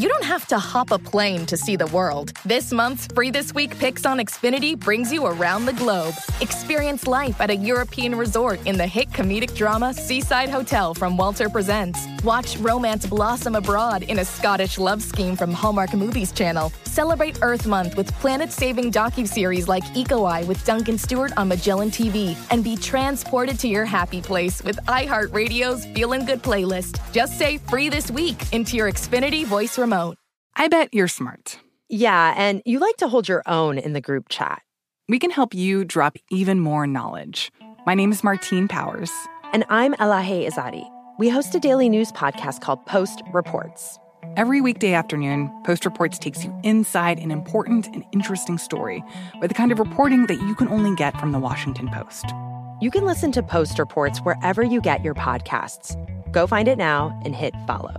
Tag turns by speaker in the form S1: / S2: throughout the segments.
S1: you don't have to hop a plane to see the world. This month's Free This Week Picks on Xfinity brings you around the globe. Experience life at a European resort in the hit comedic drama Seaside Hotel from Walter Presents. Watch romance blossom abroad in a Scottish love scheme from Hallmark Movies Channel. Celebrate Earth Month with planet-saving docuseries like Eco Eye with Duncan Stewart on Magellan TV. And be transported to your happy place with iHeartRadio's Feelin' Good playlist. Just say Free This Week into your Xfinity voice remote.
S2: I bet you're smart.
S3: Yeah, and you like to hold your own in the group chat.
S2: We can help you drop even more knowledge. My name is Martine Powers.
S3: And I'm Elahe Izadi. We host a daily news podcast called Post Reports.
S2: Every weekday afternoon, Post Reports takes you inside an important and interesting story with the kind of reporting that you can only get from the Washington Post.
S3: You can listen to Post Reports wherever you get your podcasts. Go find it now and hit follow.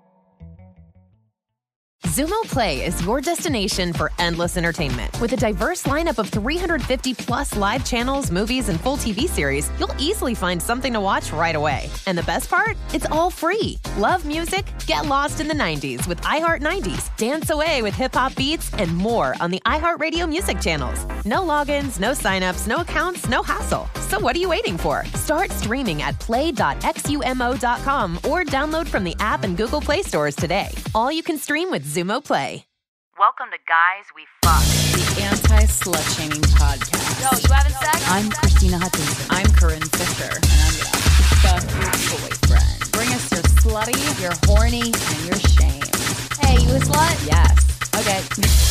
S4: Xumo Play is your destination for endless entertainment. With a diverse lineup of 350-plus live channels, movies, and full TV series, you'll easily find something to watch right away. And the best part? It's all free. Love music? Get lost in the 90s with iHeart 90s, dance away with hip-hop beats, and more on the iHeartRadio music channels. No logins, no signups, no accounts, no hassle. So what are you waiting for? Start streaming at play.xumo.com or download from the app and Google Play stores today. All you can stream with Xumo Play.
S5: Welcome to Guys We Fuck, the anti-slut-shaming podcast.
S6: Yo, you having sex?
S5: I'm Christina Hutchinson.
S6: I'm Corinne Fisher, and I'm gonna fuck your boyfriend. Bring us your slutty, your horny, and your shame. Hey, you a slut?
S5: Yes.
S6: Okay.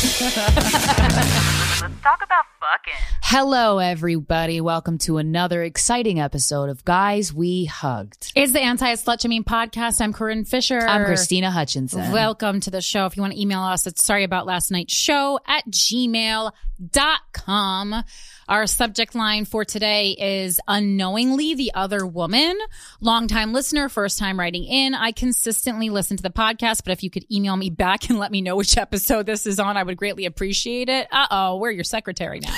S5: Let's talk about fucking.
S6: Hello, everybody. Welcome to another exciting episode of Guys We Hugged.
S7: It's the Anti-Slut-Shaming Podcast. I'm Corinne Fisher.
S6: I'm Christina Hutchinson.
S7: Welcome to the show. If you want to email us, it's sorryaboutlastnightsshow@gmail.com. Our subject line for today is unknowingly the other woman. Longtime listener, first time writing in. I consistently listen to the podcast, but if you could email me back and let me know which episode this is on, I would greatly appreciate it. We're your secretary now.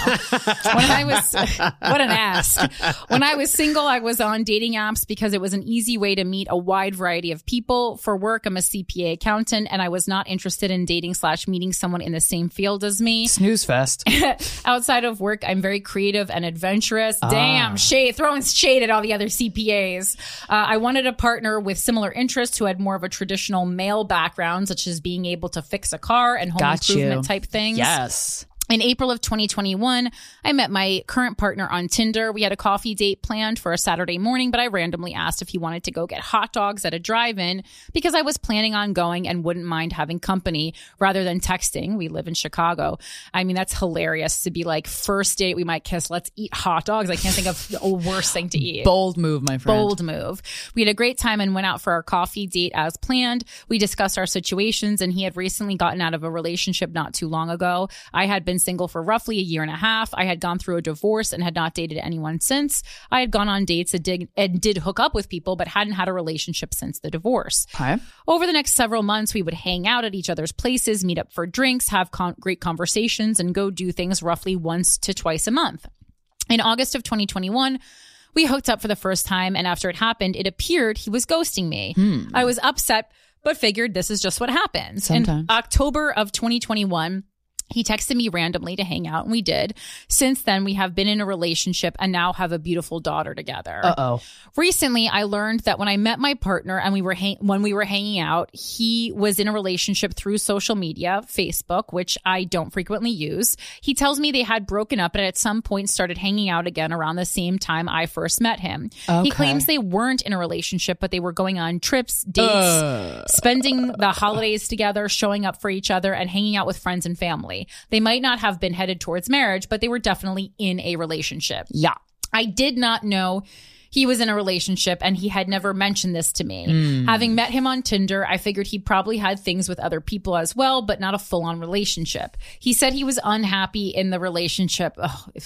S7: What an ask. When I was single, I was on dating apps because it was an easy way to meet a wide variety of people. For work, I'm a CPA accountant, and I was not interested in dating/meeting someone in the same field as me.
S8: Snooze fest.
S7: Outside of work, I'm very creative and adventurous. Damn, throwing shade at all the other CPAs. I wanted a partner with similar interests who had more of a traditional male background, such as being able to fix a car and home improvement type things.
S8: Yes.
S7: In April of 2021, I met my current partner on Tinder. We had a coffee date planned for a Saturday morning, but I randomly asked if he wanted to go get hot dogs at a drive-in because I was planning on going and wouldn't mind having company rather than texting. We live in Chicago. I mean, that's hilarious to be like, first date, we might kiss, let's eat hot dogs. I can't think of a worse thing to eat.
S8: Bold move, my friend.
S7: Bold move. We had a great time and went out for our coffee date as planned. We discussed our situations, and he had recently gotten out of a relationship not too long ago. I had been single for roughly a year and a half. I had gone through a divorce and had not dated anyone since. I had gone on dates and did hook up with people, but hadn't had a relationship since the divorce.
S8: Okay.
S7: Over the next several months, we would hang out at each other's places, meet up for drinks, have great conversations, and go do things roughly once to twice a month. In August of 2021, we hooked up for the first time, and after it happened, it appeared he was ghosting me. I was upset, but figured this is just what happens.
S8: Sometimes.
S7: In October of 2021, he texted me randomly to hang out, and we did. Since then, we have been in a relationship and now have a beautiful daughter together.
S8: Uh-oh.
S7: Recently, I learned that when I met my partner and when we were hanging out, he was in a relationship through social media, Facebook, which I don't frequently use. He tells me they had broken up and at some point started hanging out again around the same time I first met him.
S8: Okay.
S7: He claims they weren't in a relationship, but they were going on trips, dates, spending the holidays together, showing up for each other, and hanging out with friends and family. They might not have been headed towards marriage, but they were definitely in a relationship.
S8: Yeah.
S7: I did not know he was in a relationship, and he had never mentioned this to me. Having met him on Tinder, I figured he probably had things with other people as well, but not a full-on relationship. He said he was unhappy in the relationship.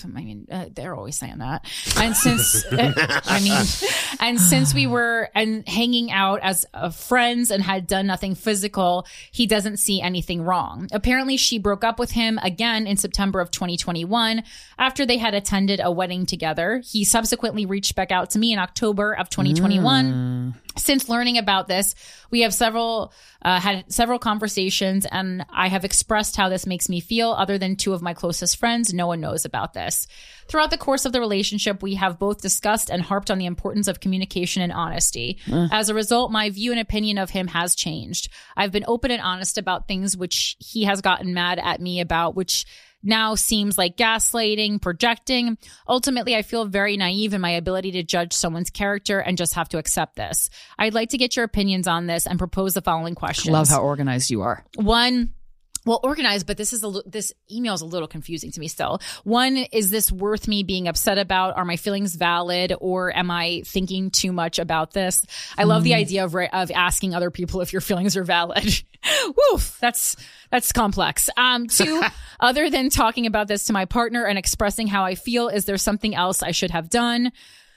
S7: They're always saying that. And since we were hanging out as friends and had done nothing physical, he doesn't see anything wrong. Apparently, she broke up with him again in September of 2021 after they had attended a wedding together. He subsequently reached back out to me in October of 2021. Since learning about this, we have had several conversations, and I have expressed how this makes me feel. Other than 2 of my closest friends, no one knows about this. Throughout the course of the relationship, we have both discussed and harped on the importance of communication and honesty. As a result, my view and opinion of him has changed. I've been open and honest about things which he has gotten mad at me about, which now seems like gaslighting, projecting. Ultimately, I feel very naive in my ability to judge someone's character and just have to accept this. I'd like to get your opinions on this and propose the following questions.
S8: Love how organized you are.
S7: 1, well, organized, but this email is a little confusing to me still. 1, is this worth me being upset about? Are my feelings valid, or am I thinking too much about this? I love the idea of asking other people if your feelings are valid. Woof, that's complex. 2, other than talking about this to my partner and expressing how I feel, is there something else I should have done?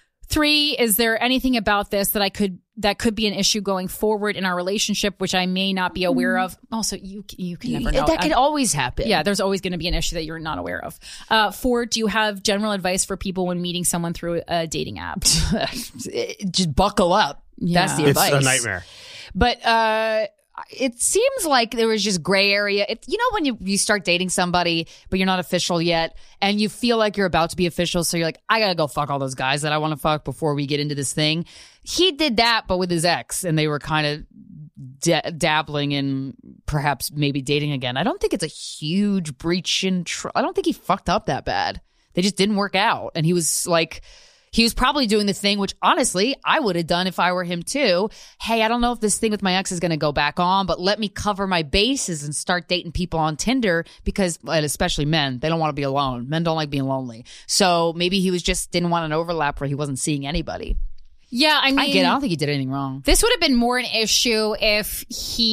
S7: 3, is there anything about this that could be an issue going forward in our relationship, which I may not be aware of? Also, you can never know.
S8: That could always happen.
S7: Yeah, there's always going to be an issue that you're not aware of. 4, do you have general advice for people when meeting someone through a dating app?
S8: Just buckle up.
S7: Yeah.
S8: That's the advice.
S9: It's a nightmare.
S8: But it seems like there was just gray area. When you start dating somebody, but you're not official yet, and you feel like you're about to be official, so you're like, I gotta go fuck all those guys that I want to fuck before we get into this thing. He did that, but with his ex, and they were kind of dabbling in perhaps maybe dating again. I don't think it's a huge breach in I don't think he fucked up that bad. They just didn't work out, and he was probably doing the thing, which honestly, I would have done if I were him too. Hey, I don't know if this thing with my ex is going to go back on, but let me cover my bases and start dating people on Tinder because, and especially men, they don't want to be alone. Men don't like being lonely. So maybe he didn't want an overlap where he wasn't seeing anybody.
S7: Yeah, I mean,
S8: I don't think he did anything wrong.
S7: This would have been more an issue if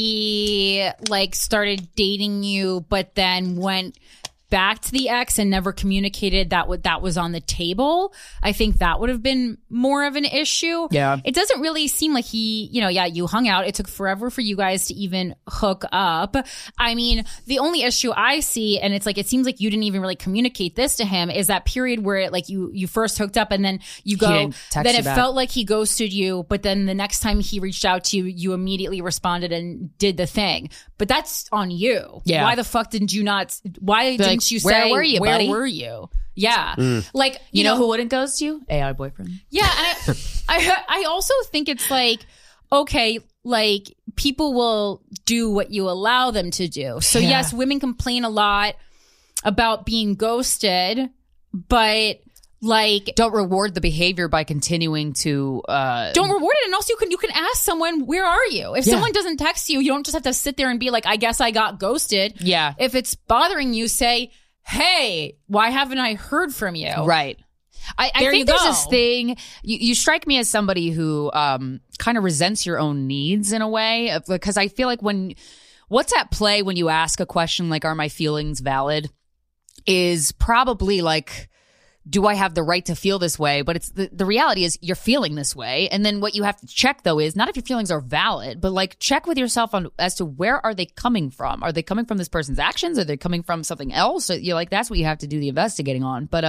S7: he started dating you, but then went back to the ex and never communicated that was on the table. I think that would have been more of an issue.
S8: Yeah.
S7: It doesn't really seem like you hung out. It took forever for you guys to even hook up. I mean, the only issue I see, and it seems like you didn't even really communicate this to him, is that period where you first hooked up and then then it felt like he ghosted you, but then the next time he reached out to you, you immediately responded and did the thing. But that's on you.
S8: Yeah.
S7: Why the fuck didn't you not? Why didn't you say,
S8: where were you, buddy?
S7: Where were you? Yeah.
S8: You know who wouldn't ghost you? AI boyfriend.
S7: Yeah. And I also think it's okay, people will do what you allow them to do. So yes, women complain a lot about being ghosted, but
S8: don't reward the behavior by continuing to
S7: don't reward it. And also you can ask someone, where are you? If someone doesn't text you, you don't just have to sit there and be like, I guess I got ghosted.
S8: Yeah.
S7: If it's bothering you, say, hey, why haven't I heard from you?
S8: Right. I think there's this thing, you strike me as somebody who kind of resents your own needs in a way, because I feel like what's at play when you ask a question like, are my feelings valid, is probably do I have the right to feel this way? But it's the reality is you're feeling this way. And then what you have to check though is not if your feelings are valid, but check with yourself as to where are they coming from? Are they coming from this person's actions? Are they coming from something else? You're that's what you have to do the investigating on. But,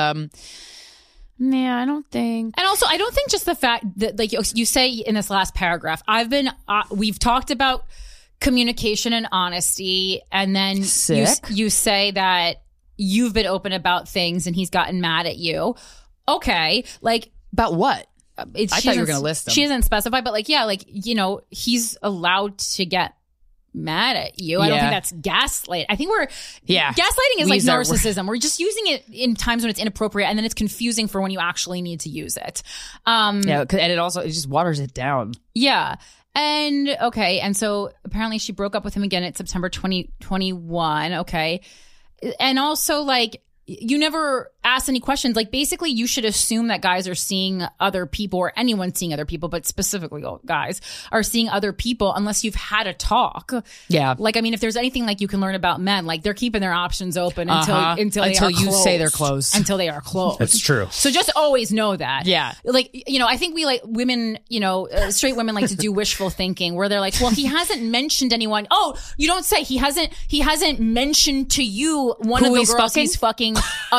S8: yeah, I don't think.
S7: And also, I don't think just the fact that you say in this last paragraph, we've talked about communication and honesty. And then you say that you've been open about things and he's gotten mad at you. Okay.
S8: About what? I thought you were going to list them.
S7: She doesn't specify, but he's allowed to get mad at you. I don't think that's gaslight. I think gaslighting is narcissism. We're just using it in times when it's inappropriate, and then it's confusing for when you actually need to use it.
S8: And it just waters it down.
S7: Yeah. And okay. And so apparently she broke up with him again at September 2021. Okay. And also, you never asked any questions. Basically, you should assume that guys are seeing other people, or anyone seeing other people, but specifically guys are seeing other people unless you've had a talk.
S8: Yeah.
S7: If there's anything you can learn about men, they're keeping their options open until you
S8: say they're closed.
S7: Until they are closed.
S9: That's true.
S7: So just always know that.
S8: Yeah.
S7: I think we women, straight women like to do wishful thinking where they're well, he hasn't mentioned anyone. Oh, you don't say he hasn't mentioned to you one of the girls he's fucking, other women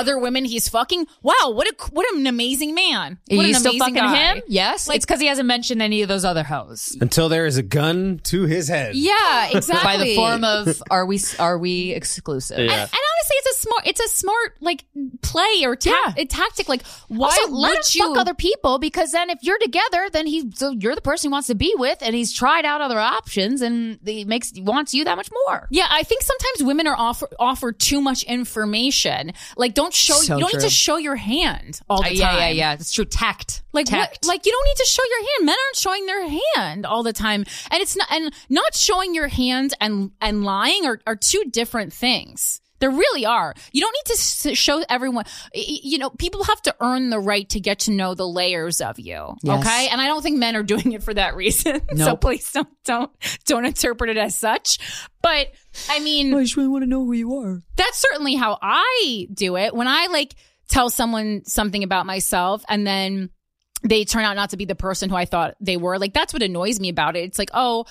S7: he's fucking. Wow, what an amazing man.
S8: Are
S7: What
S8: you
S7: an
S8: still
S7: amazing
S8: fucking
S7: guy.
S8: him? Yes.
S7: Like-
S8: it's because he hasn't mentioned any of those other hoes.
S9: Until there is a gun to his head.
S7: Yeah, exactly.
S8: By the form of are we exclusive?
S9: Yeah.
S7: And honestly, it's a smart like play or a tactic. Like, why
S8: Also, let him
S7: would you
S8: fuck other people, because then if you're together, then you're the person he wants to be with, and he's tried out other options, and he wants you that much more.
S7: Yeah, I think sometimes women are offered too much information. Like, you don't need to show your hand all the time.
S8: Yeah. It's true. Tact.
S7: Like what? Like, you don't need to show your hand. Men aren't showing their hand all the time, and it's not showing your hand and lying are two different things. There really are. You don't need to show everyone. You know, people have to earn the right to get to know the layers of you.
S8: Yes.
S7: Okay, and I don't think men are doing it for that reason.
S8: Nope.
S7: So please don't interpret it as such. But I mean,
S8: I just really want to know who you are.
S7: that's certainly how I do it. When I like tell someone something about myself and then they turn out not to be the person who I thought they were, like, that's what annoys me about it. It's like, oh,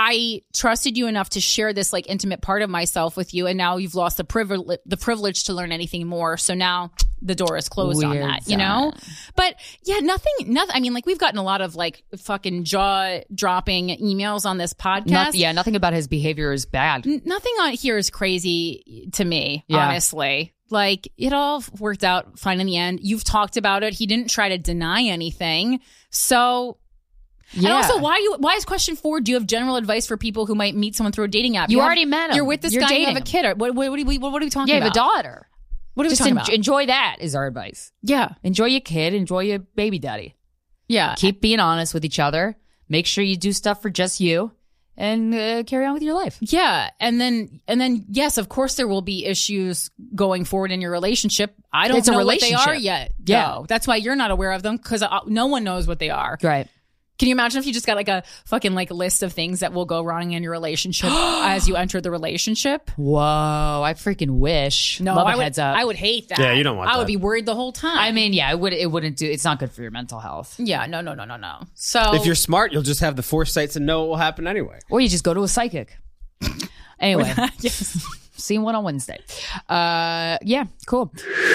S7: I trusted you enough to share this like intimate part of myself with you, and now you've lost the privilege to learn anything more. So now the door is closed on that, you know? But yeah, nothing. I mean, like, we've gotten a lot of like fucking jaw dropping emails on this podcast.
S8: Nothing about his behavior is bad.
S7: Nothing on here is crazy to me,
S8: Yeah.
S7: honestly. Like, it all worked out fine in the end. You've talked about it. He didn't try to deny anything. So,
S8: Yeah.
S7: and also, why is question 4, do you have general advice for people who might meet someone through a dating app?
S8: You already met him.
S7: You're with this
S8: You're
S7: guy, you
S8: dating
S7: have a kid. What are we talking
S8: Yeah, you have
S7: about?
S8: a daughter.
S7: What are we
S8: Just
S7: talking about?
S8: enjoy that is our advice.
S7: Yeah.
S8: Enjoy your kid. Enjoy your baby daddy.
S7: Yeah.
S8: Keep being honest with each other. Make sure you do stuff for just you, and carry on with your life.
S7: Yeah. And then, yes, of course, there will be issues going forward in your relationship. I don't
S8: It's a
S7: know what they are
S8: relationship.
S7: yet.
S8: Yeah.
S7: though. That's why you're not aware of them, because no one knows what they are.
S8: Right.
S7: Can you imagine if you just got like a fucking like list of things that will go wrong in your relationship as you enter the relationship?
S8: Whoa, I freaking wish.
S7: No,
S8: Love a
S7: I would,
S8: heads up.
S7: I would hate that.
S9: Yeah, you don't want
S7: I
S9: that.
S7: would be worried the whole time.
S8: I mean, yeah, it wouldn't do. It's not good for your mental health.
S7: yeah, no. So
S9: If you're smart, you'll just have the foresight to know what will happen anyway.
S8: Or you just go to a psychic. Anyway,
S7: yes.
S8: see one on Wednesday. Yeah, cool.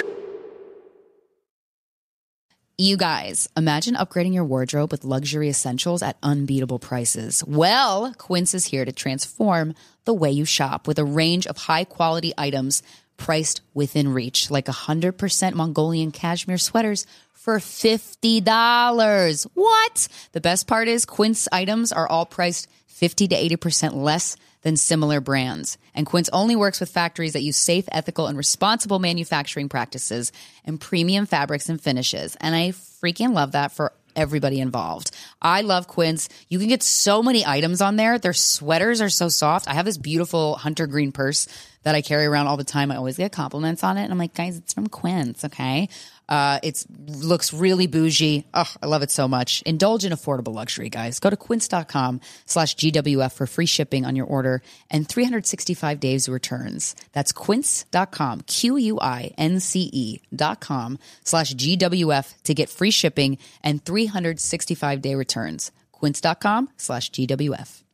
S8: You guys, imagine upgrading your wardrobe with luxury essentials at unbeatable prices. Well, Quince is here to transform the way you shop with a range of high-quality items priced within reach, like 100% Mongolian cashmere sweaters for $50. What? The best part is Quince items are all priced 50 to 80% less than similar brands. And Quince only works with factories that use safe, ethical, and responsible manufacturing practices and premium fabrics and finishes. And I freaking love that for everybody involved. I love Quince. You can get so many items on there. Their sweaters are so soft. I have this beautiful hunter green purse that I carry around all the time. I always get compliments on it. And I'm like, guys, it's from Quince, okay? It looks really bougie. Oh, I love it so much. Indulge in affordable luxury, guys. Go to quince.com/GWF for free shipping on your order and 365 days returns. That's quince.com, QUINCE.com/GWF to get free shipping and 365-day returns. Quince.com/GWF.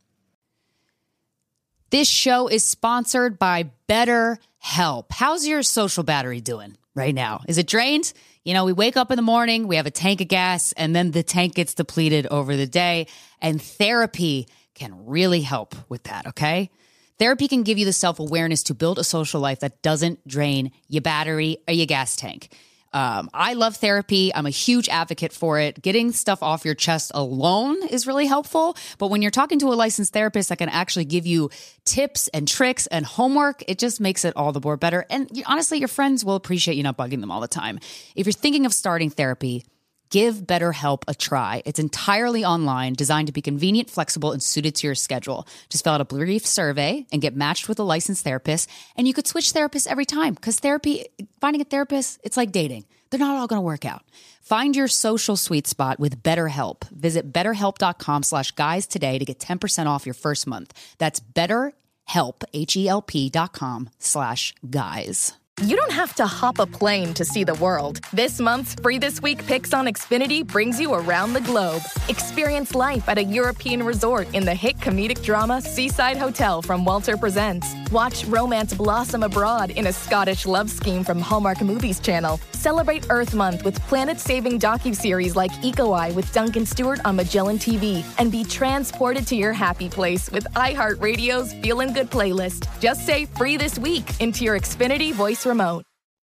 S8: This show is sponsored by BetterHelp. How's your social battery doing right now? Is it drained? You know, we wake up in the morning, we have a tank of gas, and then the tank gets depleted over the day. And therapy can really help with that, okay? Therapy can give you the self-awareness to build a social life that doesn't drain your battery or your gas tank. I love therapy. I'm a huge advocate for it. Getting stuff off your chest alone is really helpful. But when you're talking to a licensed therapist that can actually give you tips and tricks and homework, it just makes it all the more better. And honestly, your friends will appreciate you not bugging them all the time. If you're thinking of starting therapy, give BetterHelp a try. It's entirely online, designed to be convenient, flexible, and suited to your schedule. Just fill out a brief survey and get matched with a licensed therapist. And you could switch therapists every time, because finding a therapist, it's like dating. They're not all going to work out. Find your social sweet spot with BetterHelp. Visit betterhelp.com/guys today to get 10% off your first month. That's BetterHelp, HELP.com/guys.
S1: You don't have to hop a plane to see the world. This month's Free This Week Picks on Xfinity brings you around the globe. Experience life at a European resort in the hit comedic drama Seaside Hotel from Walter Presents. Watch romance blossom abroad in a Scottish love scheme from Hallmark Movies Channel. Celebrate Earth Month with planet-saving docuseries like Eco Eye with Duncan Stewart on Magellan TV. And be transported to your happy place with iHeartRadio's Feelin' Good playlist. Just say Free This Week into your Xfinity voice remote.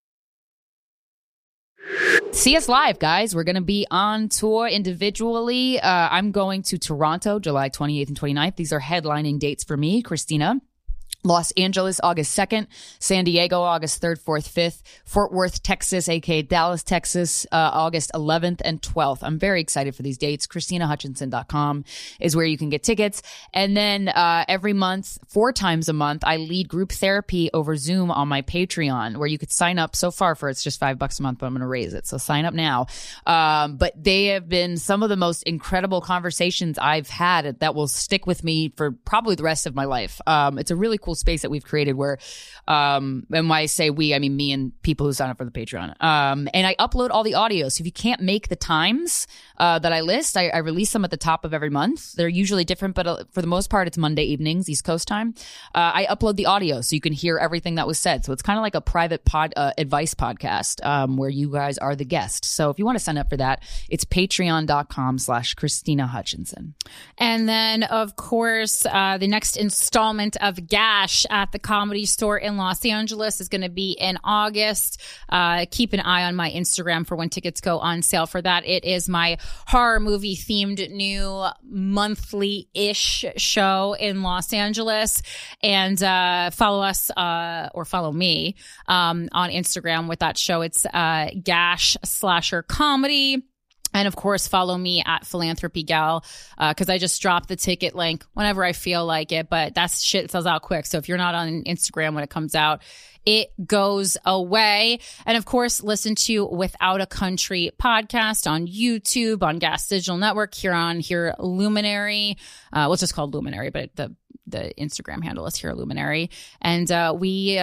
S8: See us live, guys. We're going to be on tour individually. I'm going to Toronto, July 28th and 29th. These are headlining dates for me, Christina. Los Angeles, August 2nd. San Diego, August 3rd, 4th, 5th. Fort Worth, Texas, aka Dallas, Texas, August 11th and 12th. I'm very excited for these dates. ChristinaHutchinson.com is where you can get tickets. And then every month, 4 times a month, I lead group therapy over Zoom on my Patreon, where you could sign up. So far for it's just $5 a month, but I'm going to raise it. So sign up now. But they have been some of the most incredible conversations I've had that will stick with me for probably the rest of my life. It's a really cool space that we've created where, and when I say we, I mean me and people who sign up for the Patreon. And I upload all the audio. So if you can't make the times that I list, I release them at the top of every month. They're usually different, but for the most part, it's Monday evenings, East Coast time. I upload the audio so you can hear everything that was said. So it's kind of like a private advice podcast where you guys are the guest. So if you want to sign up for that, it's patreon.com/Christina Hutchinson.
S7: And then, of course, the next installment of Gash at the Comedy Store in Los Angeles is going to be in August. Keep an eye on my Instagram for when tickets go on sale for that. It is my horror movie themed new monthly-ish show in Los Angeles. And follow us or follow me on Instagram with that show. It's Gash Slasher Comedy. And, of course, follow me at Philanthropy Gal because I just drop the ticket link whenever I feel like it. But that shit sells out quick. So if you're not on Instagram when it comes out, it goes away. And, of course, listen to Without a Country podcast on YouTube, on Gas Digital Network, here Luminary. Well, it's just called Luminary, but the Instagram handle is here Luminary. And we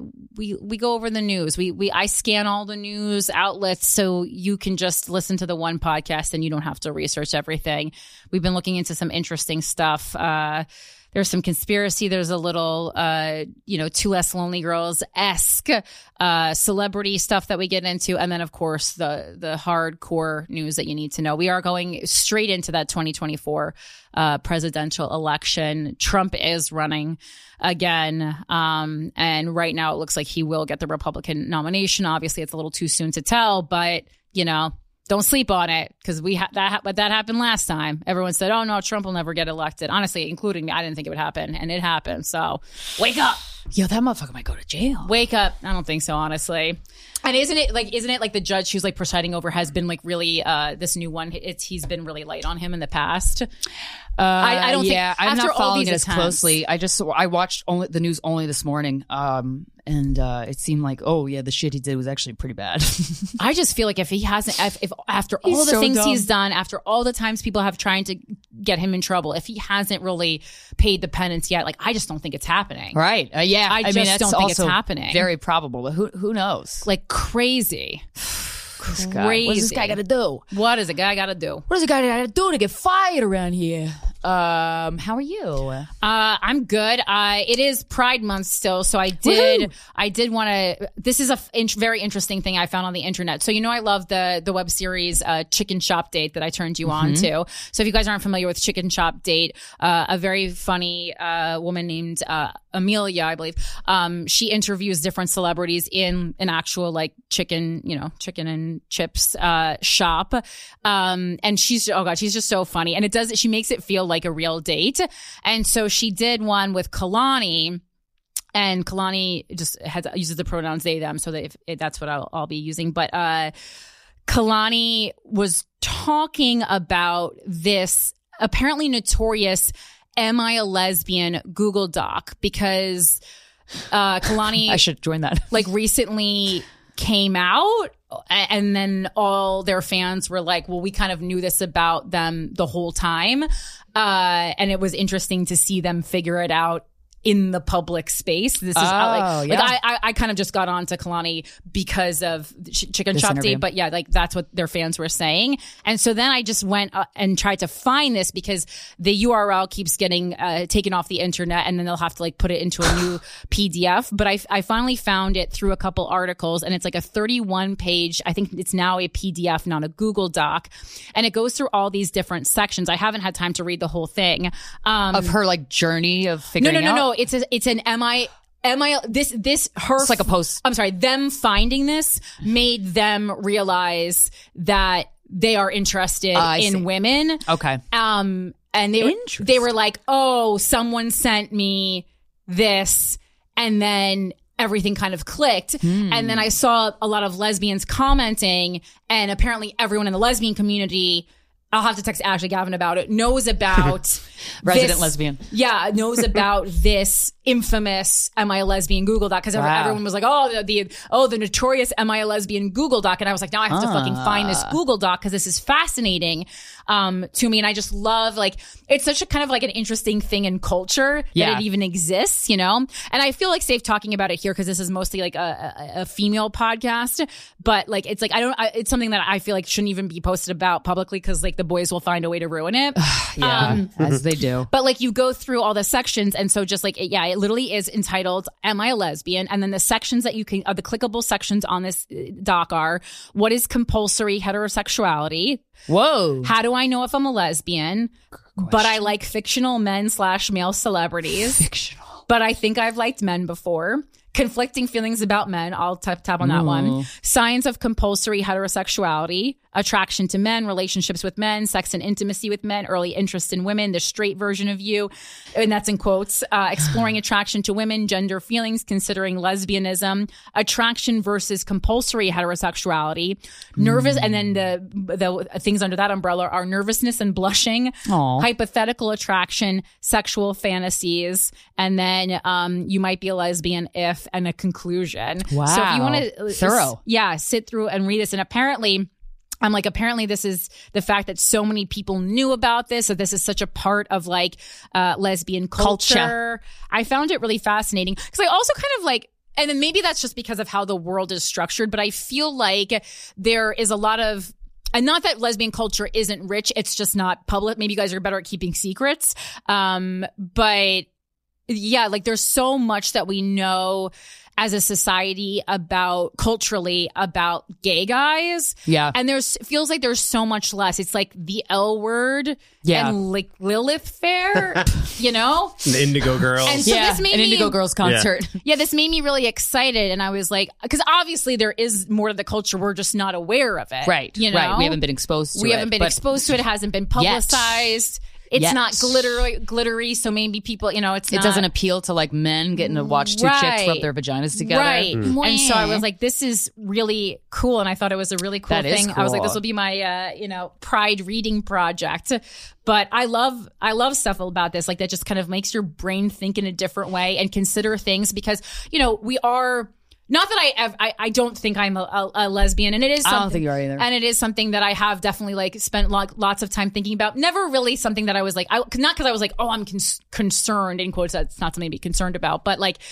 S7: go over the news. I scan all the news outlets so you can just listen to the one podcast and you don't have to research everything. We've been looking into some interesting stuff. There's some conspiracy. There's a little, Two Less Lonely Girls-esque celebrity stuff that we get into. And then, of course, the hardcore news that you need to know. We are going straight into that 2024 presidential election. Trump is running again. And right now it looks like he will get the Republican nomination. Obviously, it's a little too soon to tell, but, don't sleep on it because that happened last time. Everyone said, oh, no, Trump will never get elected. Honestly, including me, I didn't think it would happen. And it happened. So wake up.
S8: Yo, that motherfucker might go to jail.
S7: Wake up. I don't think so, honestly. And isn't it like the judge who's like presiding over has been like really this new one? He's been really light on him in the past. I don't think. Yeah,
S8: I'm not following it as closely. I watched the news only this morning, and it seemed like, oh yeah, the shit he did was actually pretty bad.
S7: I just feel like if he hasn't, if after all the things he's done, after all the times people have tried to get him in trouble, if he hasn't really paid the penance yet, like I just don't think it's happening.
S8: Right? Yeah. I mean, that's
S7: don't think it's happening.
S8: Very probable, but who knows?
S7: Like crazy.
S8: What's this guy got to do?
S7: What does a guy got to do?
S8: What does a guy got to do to get fired around here? How are you?
S7: I'm good. It is Pride Month still, so I did want to. This is a very interesting thing I found on the internet. So I love the web series Chicken Shop Date that I turned you on to. So if you guys aren't familiar with Chicken Shop Date, a very funny woman named Amelia, I believe, she interviews different celebrities in an actual like chicken and chips shop, and she's just so funny, and she makes it feel like a real date. And so she did one with Kalani, and Kalani just uses the pronouns they them, so that if that's what I'll be using. But Kalani was talking about this apparently notorious "Am I a Lesbian?" Google Doc, because Kalani
S8: I should join that.
S7: Like recently came out, and then all their fans were like, well, we kind of knew this about them the whole time. And it was interesting to see them figure it out in the public space. This is I kind of just got on to Kalani because of Chicken Shop Date, but yeah, like that's what their fans were saying. And so then I just went and tried to find this because the URL keeps getting taken off the internet, and then they'll have to like put it into a new PDF. But I finally found it through a couple articles, and it's like a 31 page, I think it's now a PDF, not a Google Doc. And it goes through all these different sections. I haven't had time to read the whole thing.
S8: Of her like journey of figuring out?
S7: No. It's an this her.
S8: It's like a post.
S7: I'm sorry. Them finding this made them realize that they are interested in women.
S8: Okay.
S7: And they were like, oh, someone sent me this, and then everything kind of clicked. And then I saw a lot of lesbians commenting, and apparently everyone in the lesbian community, I'll have to text Ashley Gavin about it, knows about
S8: resident lesbian.
S7: Yeah, knows about this infamous Am I a Lesbian Google Doc, because everyone was like, the notorious Am I a Lesbian Google Doc, and I was like, now I have to fucking find this Google Doc because this is fascinating to me, and I just love, like, it's such a kind of like an interesting thing in culture that it even exists, you know. And I feel like safe talking about it here because this is mostly like a female podcast, but like it's like it's something that I feel like shouldn't even be posted about publicly because like the boys will find a way to ruin it.
S8: As they do.
S7: But like you go through all the sections, and so just like it literally is entitled Am I a Lesbian? And then the sections that you can the clickable sections on this doc are: what is compulsory heterosexuality?
S8: Whoa.
S7: How do I know if I'm a lesbian? But I like fictional men / male celebrities.
S8: Fictional.
S7: But I think I've liked men before. Conflicting feelings about men. I'll tap on that one. Signs of compulsory heterosexuality. Attraction to men, relationships with men, sex and intimacy with men, early interest in women, the straight version of you. And that's in quotes. Exploring attraction to women, gender feelings, considering lesbianism, attraction versus compulsory heterosexuality, nervous. And then the things under that umbrella are nervousness and blushing, hypothetical attraction, sexual fantasies, and then you might be a lesbian if, and a conclusion.
S8: Wow.
S7: So if you want to
S8: thorough.
S7: Sit through and read this. And apparently this is the fact that so many people knew about this, that this is such a part of like lesbian culture. I found it really fascinating because I also kind of like, and then maybe that's just because of how the world is structured, but I feel like there is a lot of, and not that lesbian culture isn't rich, it's just not public. Maybe you guys are better at keeping secrets. But yeah, like there's so much that we know as a society culturally about gay guys. Yeah. And feels like there's so much less. It's like the L word and like Lilith Fair, you know?
S9: The Indigo Girls.
S7: And so this made
S8: an Indigo Girls concert.
S7: Yeah, this made me really excited. And I was like, because obviously there is more to the culture. We're just not aware of it.
S8: Right.
S7: You know?
S8: Right. We haven't been exposed to it.
S7: We haven't been exposed to it. It hasn't been publicized. It's not glittery, so maybe people, you know, it
S8: doesn't appeal to like men getting to watch two chicks rub their vaginas together.
S7: Right. And so I was like, this is really cool. And I thought it was a really cool thing. Cool. I was like, this will be my, pride reading project. But I love stuff about this, like that just kind of makes your brain think in a different way and consider things because, you know, we are... Not that I don't think I'm a lesbian, and it is something,
S8: I don't think you are either.
S7: And it is something that I have definitely like spent lots of time thinking about. Never really something that I was like, not because I was like, oh, I'm concerned, in quotes, that's not something to be concerned about, but like,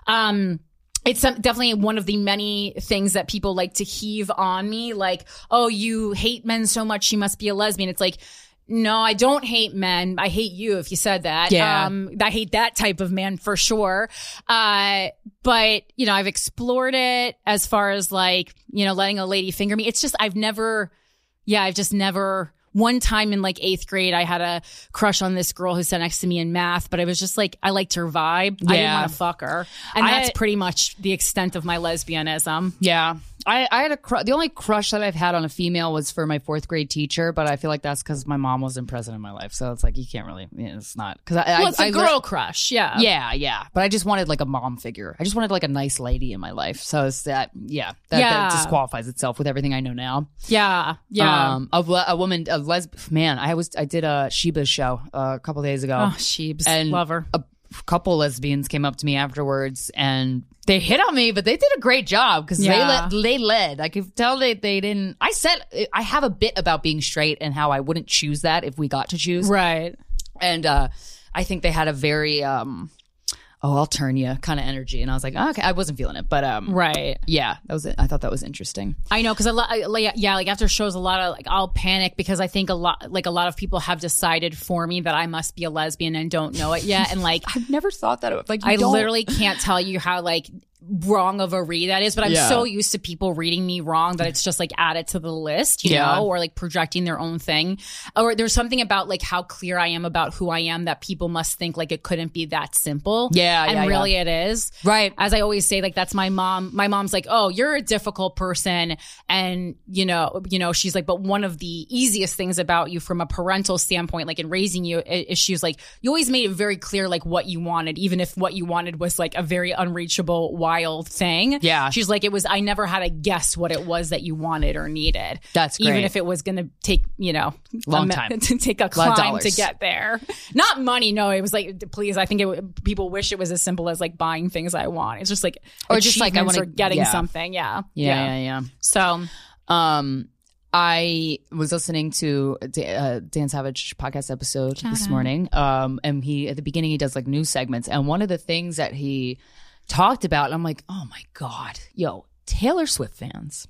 S7: it's definitely one of the many things that people like to heave on me, like, oh, you hate men so much, you must be a lesbian. It's like, no, I don't hate men. I hate you if you said that.
S8: Yeah.
S7: I hate that type of man for sure. But, you know, I've explored it as far as like, you know, letting a lady finger me. It's just, I've just never, one time in like 8th grade, I had a crush on this girl who sat next to me in math, but I was just like, I liked her vibe. I didn't want to fuck her. And that's pretty much the extent of my lesbianism.
S8: Yeah. I had the only crush that I've had on a female was for my 4th grade teacher, but I feel like that's because my mom wasn't present in my life. So it's like, you can't really, it's not.
S7: It's a girl crush. Yeah.
S8: Yeah. But I just wanted like a mom figure. I just wanted like a nice lady in my life. So it's that disqualifies itself with everything I know now.
S7: Yeah. Yeah.
S8: A woman, man, I did a Sheba's show a couple days ago.
S7: Oh, Shebas. And love her.
S8: A couple lesbians came up to me afterwards and they hit on me, but they did a great job because they led. I could tell they didn't. I said I have a bit about being straight and how I wouldn't choose that if we got to choose.
S7: Right.
S8: And I think they had a very oh, I'll turn you kind of energy. And I was like, okay, I wasn't feeling it, but
S7: right.
S8: Yeah, that was it. I thought that was interesting.
S7: I know, because like after shows, a lot of like I'll panic because I think a lot of people have decided for me that I must be a lesbian and don't know it yet. And like
S8: I've never thought that. Like
S7: I literally can't tell you how like wrong of a read that is, but I'm so used to people reading me wrong that it's just like added to the list, you know, or like projecting their own thing. Or there's something about like how clear I am about who I am that people must think like it couldn't be that simple. And really it is.
S8: Right.
S7: As I always say, like that's my mom. My mom's like, oh, you're a difficult person. And you know, she's like, but one of the easiest things about you from a parental standpoint, like in raising you, is she's like, you always made it very clear like what you wanted, even if what you wanted was like a very unreachable, wild thing.
S8: Yeah.
S7: She's like, I never had to guess what it was that you wanted or needed.
S8: That's great.
S7: Even if it was going to take,
S8: long time
S7: to take a climb to get there. Not money. No, it was like, please, I think people wish it was as simple as like buying things I want. It's just like,
S8: or just like I want to
S7: getting something. Yeah. So,
S8: I was listening to Dan Savage podcast episode this morning. And he, at the beginning, he does like news segments. And one of the things that he talked about, and I'm like, oh my God, Taylor Swift fans.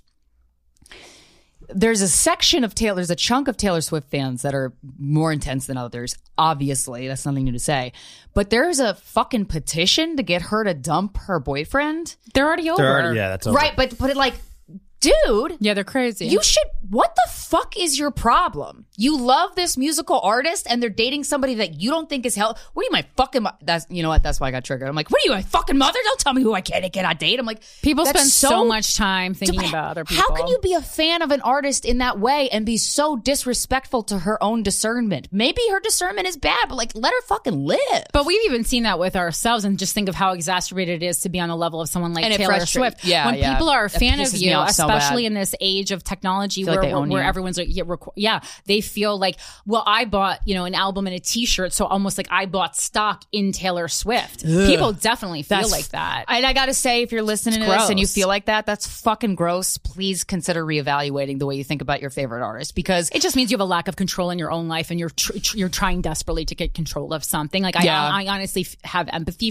S8: There's a chunk of Taylor Swift fans that are more intense than others. Obviously, that's nothing new to say. But there's a fucking petition to get her to dump her boyfriend.
S7: They're already over.
S9: That's over.
S8: Right, but put it like, dude.
S7: Yeah, they're crazy.
S8: What the fuck is your problem? You love this musical artist and they're dating somebody that you don't think is hell. What are you, my fucking, you know what? That's why I got triggered. I'm like, what are you, my fucking mother? Don't tell me who I cannot date. I'm like,
S7: people spend so much time thinking about other people.
S8: How can you be a fan of an artist in that way and be so disrespectful to her own discernment? Maybe her discernment is bad, but like, let her fucking live.
S7: But we've even seen that with ourselves, and just think of how exacerbrated it is to be on the level of someone like Taylor Swift.
S8: Yeah,
S7: when people are a fan of you, especially
S8: so
S7: in this age of technology where everyone's like, they feel like, well, I bought, an album and a t-shirt. So almost like I bought stock in Taylor Swift. Ugh. People definitely feel like that.
S8: And I got to say, if you're listening to this and you feel like that, that's fucking gross. Please consider reevaluating the way you think about your favorite artist, because
S7: it just means you have a lack of control in your own life and you're trying desperately to get control of something. Like I honestly have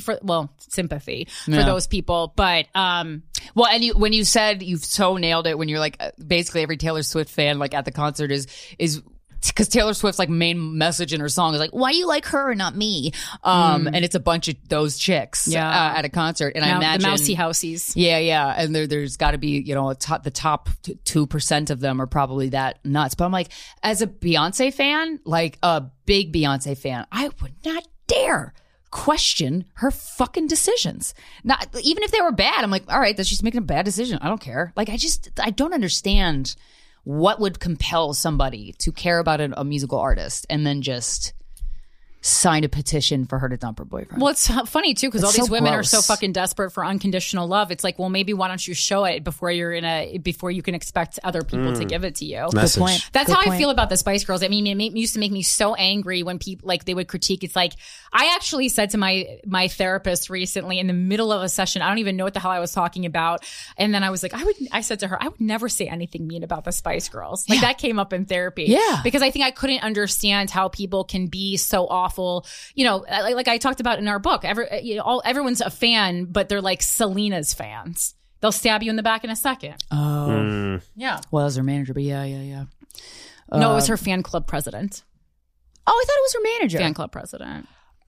S7: sympathy for those people. But,
S8: well, and when you said, you've so nailed it when you're like, basically every Taylor Swift fan like at the concert is because Taylor Swift's like main message in her song is like, why you like her and not me? And it's a bunch of those chicks at a concert. And I imagine
S7: the mousy houseies.
S8: Yeah. And there's got to be, the top 2% of them are probably that nuts. But I'm like, as a Beyonce fan, like a big Beyonce fan, I would not dare question her fucking decisions. Not even if they were bad. I'm like, all right, she's making a bad decision. I don't care. Like, I don't understand what would compel somebody to care about a musical artist and then just sign a petition for her to dump her boyfriend.
S7: Well, it's funny too, because all these women are so fucking desperate for unconditional love. It's like, well, maybe why don't you show it before you can expect other people to give it to you.
S9: Message.
S8: Good point.
S7: That's how I feel about the Spice Girls. I mean, it used to make me so angry when people like they would critique. It's like, I actually said to my therapist recently in the middle of a session, I don't even know what the hell I was talking about, and then I was like, I said to her, I would never say anything mean about the Spice Girls. Like that came up in therapy.
S8: Yeah,
S7: because I think I couldn't understand how people can be so awful. Like I talked about in our book, everyone's a fan, but they're like Selena's fans. They'll stab you in the back in a second.
S8: Oh,
S7: yeah.
S8: Well, as her manager, but yeah.
S7: No, it was her fan club president.
S8: Oh, I thought it was her manager.
S7: Fan club president.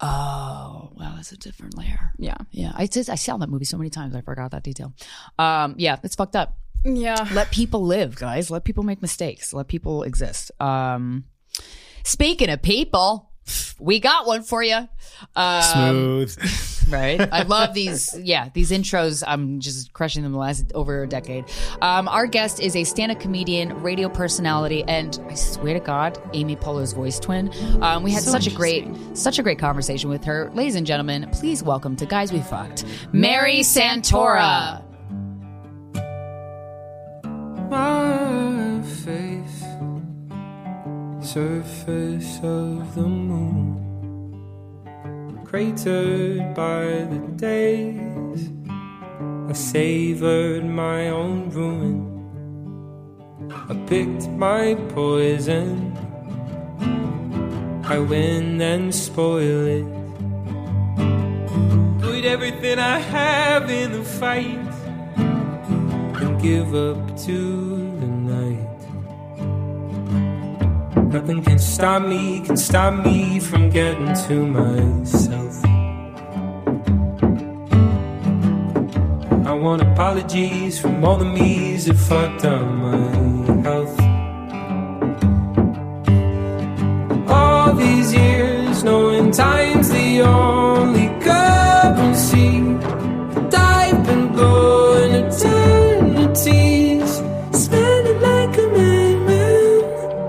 S8: Oh, well, that's a different layer.
S7: Yeah.
S8: I saw that movie so many times, I forgot that detail. Yeah, it's fucked up.
S7: Yeah.
S8: Let people live, guys. Let people make mistakes. Let people exist. Speaking of people, we got one for you.
S9: Smooth.
S8: Right? I love these intros. I'm just crushing them the last over a decade. Our guest is a stand-up comedian, radio personality, and I swear to God, Amy Poehler's voice twin. We had such a great conversation with her. Ladies and gentlemen, please welcome to Guys We Fucked, Mary Santora.
S10: My faith, surface of the moon, cratered by the days, I savored my own ruin, I picked my poison, I win and spoil it. Do trade everything I have in the fight and give up to the night. Nothing can stop me from getting to myself. I want apologies from all the me's that fucked up my health. All these years, knowing time's the only currency, and I've been going eternities, spending like a madman.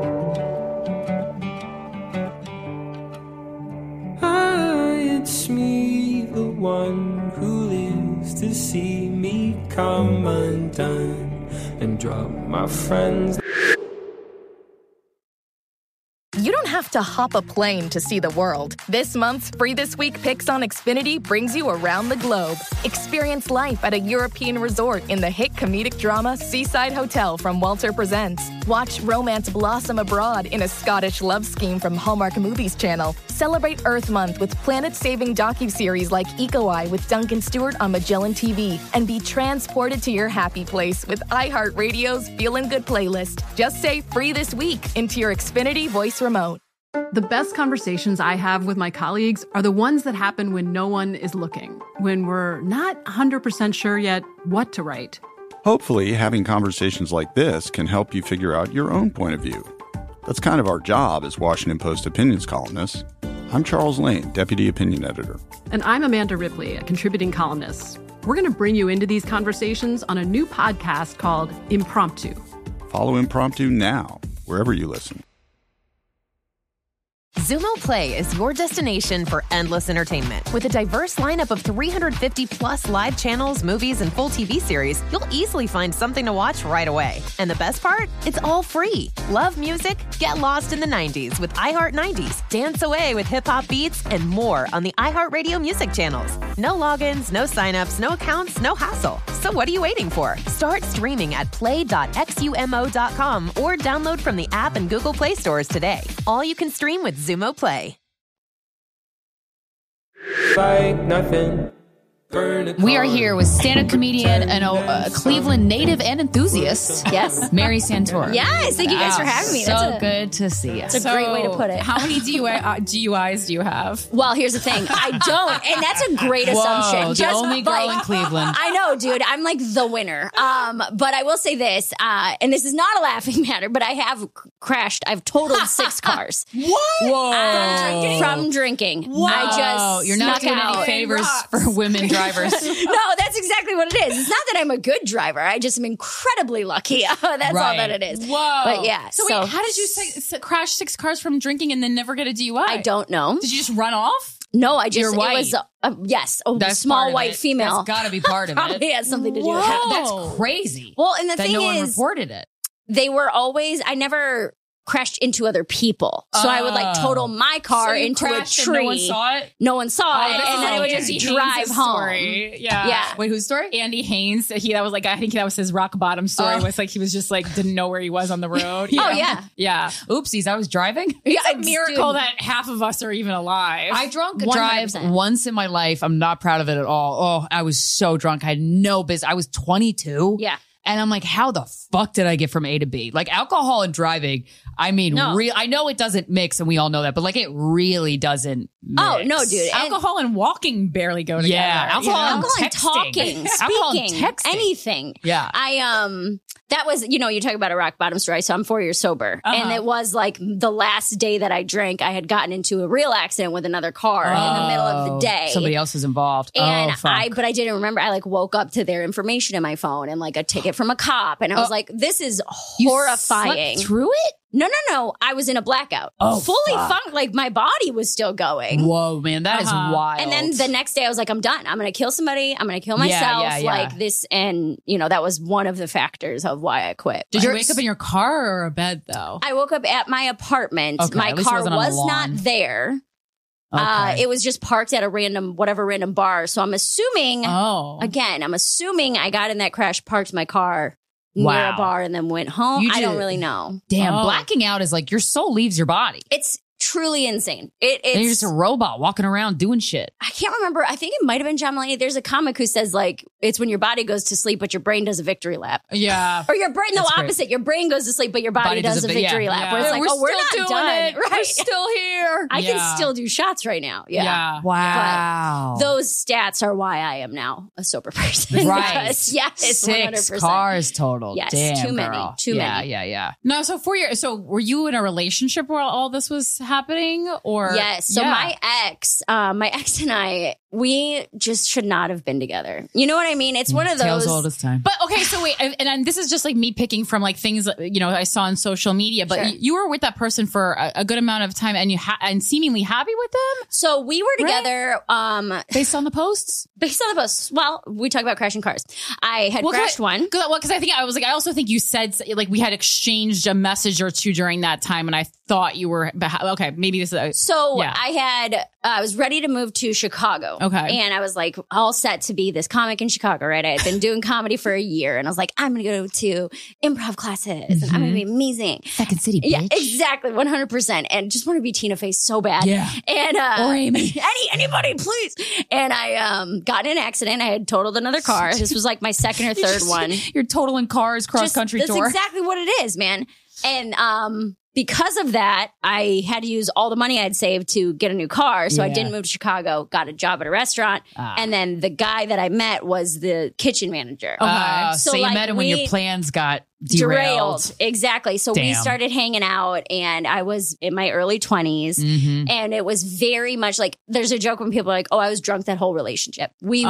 S10: It's me, the one who lives to see me come undone and drop my friends.
S1: You don't have to hop a plane to see the world. This month's Free This Week Picks on Xfinity brings you around the globe. Experience life at a European resort in the hit comedic drama Seaside Hotel from Walter Presents. Watch romance blossom abroad in a Scottish love scheme from Hallmark Movies Channel. Celebrate Earth Month with planet-saving docuseries like Eco Eye with Duncan Stewart on Magellan TV. And be transported to your happy place with iHeartRadio's Feelin' Good playlist. Just say Free This Week into your Xfinity voice remote.
S11: The best conversations I have with my colleagues are the ones that happen when no one is looking, when we're not 100% sure yet what to write.
S12: Hopefully, having conversations like this can help you figure out your own point of view. That's kind of our job as Washington Post opinions columnists. I'm Charles Lane, Deputy Opinion Editor.
S11: And I'm Amanda Ripley, a contributing columnist. We're going to bring you into these conversations on a new podcast called Impromptu.
S12: Follow Impromptu now, wherever you listen.
S4: Xumo Play is your destination for endless entertainment. With a diverse lineup of 350 plus live channels, movies, and full TV series, you'll easily find something to watch right away. And the best part? It's all free. Love music? Get lost in the 90s with iHeart 90s, dance away with hip-hop beats, and more on the iHeartRadio music channels. No logins, no signups, no accounts, no hassle. So what are you waiting for? Start streaming at play.xumo.com or download from the app and Google Play stores today. All you can stream with Xumo Play.
S10: Like nothing.
S8: We are here with stand-up comedian and a Cleveland native and enthusiast.
S6: Yes.
S8: Mary Santora.
S6: Yes, thank you guys for having me.
S8: So good to see you.
S6: It's a great way to put it.
S7: How many DUIs do you have?
S6: Well, here's the thing. I don't. And that's a great assumption.
S8: The only girl in Cleveland.
S6: I know, dude. I'm like the winner. But I will say this, and this is not a laughing matter, but I have crashed. I've totaled 6 cars.
S7: What?
S8: Whoa.
S6: From drinking.
S7: Whoa.
S6: I just
S8: You're not doing any favors for women drivers.
S6: No, that's exactly what it is. It's not that I'm a good driver. I just am incredibly lucky. That's all that it is.
S7: Whoa.
S6: But yeah.
S7: So wait, how did you crash 6 cars from drinking and then never get a DUI?
S6: I don't know.
S7: Did you just run off?
S6: No, I just,
S8: You're white.
S6: It was, yes, a
S8: That's
S6: small white female.
S8: That's got to be part of it.
S6: Probably has something to do with it.
S8: That's crazy.
S6: Well, and the
S8: that
S6: thing
S8: no one
S6: is,
S8: reported it.
S6: They were always, I never crashed into other people. So I would like total my car into a tree.
S7: No one saw it?
S6: No one saw it. And then I would just drive home.
S7: Story. Yeah.
S8: Wait, whose story?
S7: Andy Haynes. That was like, I think that was his rock bottom story. Was like, he was just like, didn't know where he was on the road.
S6: Oh, yeah.
S7: Yeah.
S8: Oopsies, I was driving.
S7: It's a miracle that half of us are even alive.
S8: I drunk
S6: 100%.
S8: drive once in my life. I'm not proud of it at all. Oh, I was so drunk. I had no business. I was 22.
S6: Yeah.
S8: And I'm like, how the fuck did I get from A to B? Like alcohol and driving, I mean, I know it doesn't mix and we all know that, but like it really doesn't mix.
S6: Oh, no, dude.
S7: Alcohol and walking barely go together.
S8: Yeah. Alcohol
S6: and talking, speaking, anything.
S8: Yeah.
S6: That was, you talk about a rock bottom story. So I'm 4 years sober. And it was like the last day that I drank, I had gotten into a real accident with another car in the middle of the day.
S8: Somebody else was involved.
S6: And but I didn't remember. I like woke up to their information in my phone and like a ticket from a cop. And I was like, this is horrifying.
S8: You slept through it?
S6: No. I was in a blackout. Fully funked. Like my body was still going.
S8: Whoa, man. That is wild.
S6: And then the next day I was like, I'm done. I'm going to kill somebody. I'm going to kill myself. Like this. And that was one of the factors of why I quit.
S8: Did you wake up in your car or a bed though?
S6: I woke up at my apartment.
S8: Okay,
S6: my car was not there. Okay. It was just parked at a random bar. So I'm assuming, I'm assuming I got in that crash, parked my car near a bar and then went home. I don't really know.
S8: Damn, blacking out is like your soul leaves your body.
S6: It's truly insane.
S8: And you're just a robot walking around doing shit.
S6: I can't remember. I think it might have been John Mulaney. There's a comic who says like, it's when your body goes to sleep, but your brain does a victory lap.
S7: Yeah.
S6: Or your brain, no, opposite. Your brain goes to sleep, but your body does a victory lap. Where it's like, we're not done. Right.
S8: We're still here.
S6: I can still do shots right now. Yeah.
S8: Wow.
S6: But those stats are why I am now a sober person.
S8: Right.
S6: Because, yes,
S8: 6
S6: 100%.
S8: cars total.
S6: Yes.
S8: Damn,
S6: Too many.
S8: girl.
S6: Too many.
S8: Yeah.
S7: No, so so were you in a relationship while all this was happening? Or
S6: yes. So my ex and I, we just should not have been together. You know what I mean? It's one of those.
S8: Tales all this time.
S7: But okay, so wait, and this is just like me picking from like things I saw on social media. But you were with that person for a good amount of time, and and seemingly happy with them.
S6: So we were together.
S8: Based on the posts.
S6: Well, we talk about crashing cars. I had crashed one.
S7: Because I also think you said like we had exchanged a message or two during that time, and I thought you were okay. Maybe this is
S6: I was ready to move to Chicago.
S7: Okay.
S6: And I was like all set to be this comic in Chicago, right? I had been doing comedy for a year and I was like, I'm going to go to improv classes and I'm going to be amazing.
S8: Second City, bitch.
S6: Yeah, exactly. 100%. And just want to be Tina Fey so bad.
S8: Yeah.
S6: And,
S8: or Amy.
S6: Anybody, please. And I got in an accident. I had totaled another car. This was like my second or third one.
S8: You're totaling cars cross-country tour.
S6: That's exactly what it is, man. And, because of that, I had to use all the money I had saved to get a new car. So I didn't move to Chicago, got a job at a restaurant. And then the guy that I met was the kitchen manager.
S8: So you met him when your plans got derailed.
S6: Exactly. So we started hanging out and I was in my early 20s and it was very much like, there's a joke when people are like, oh, I was drunk that whole relationship. We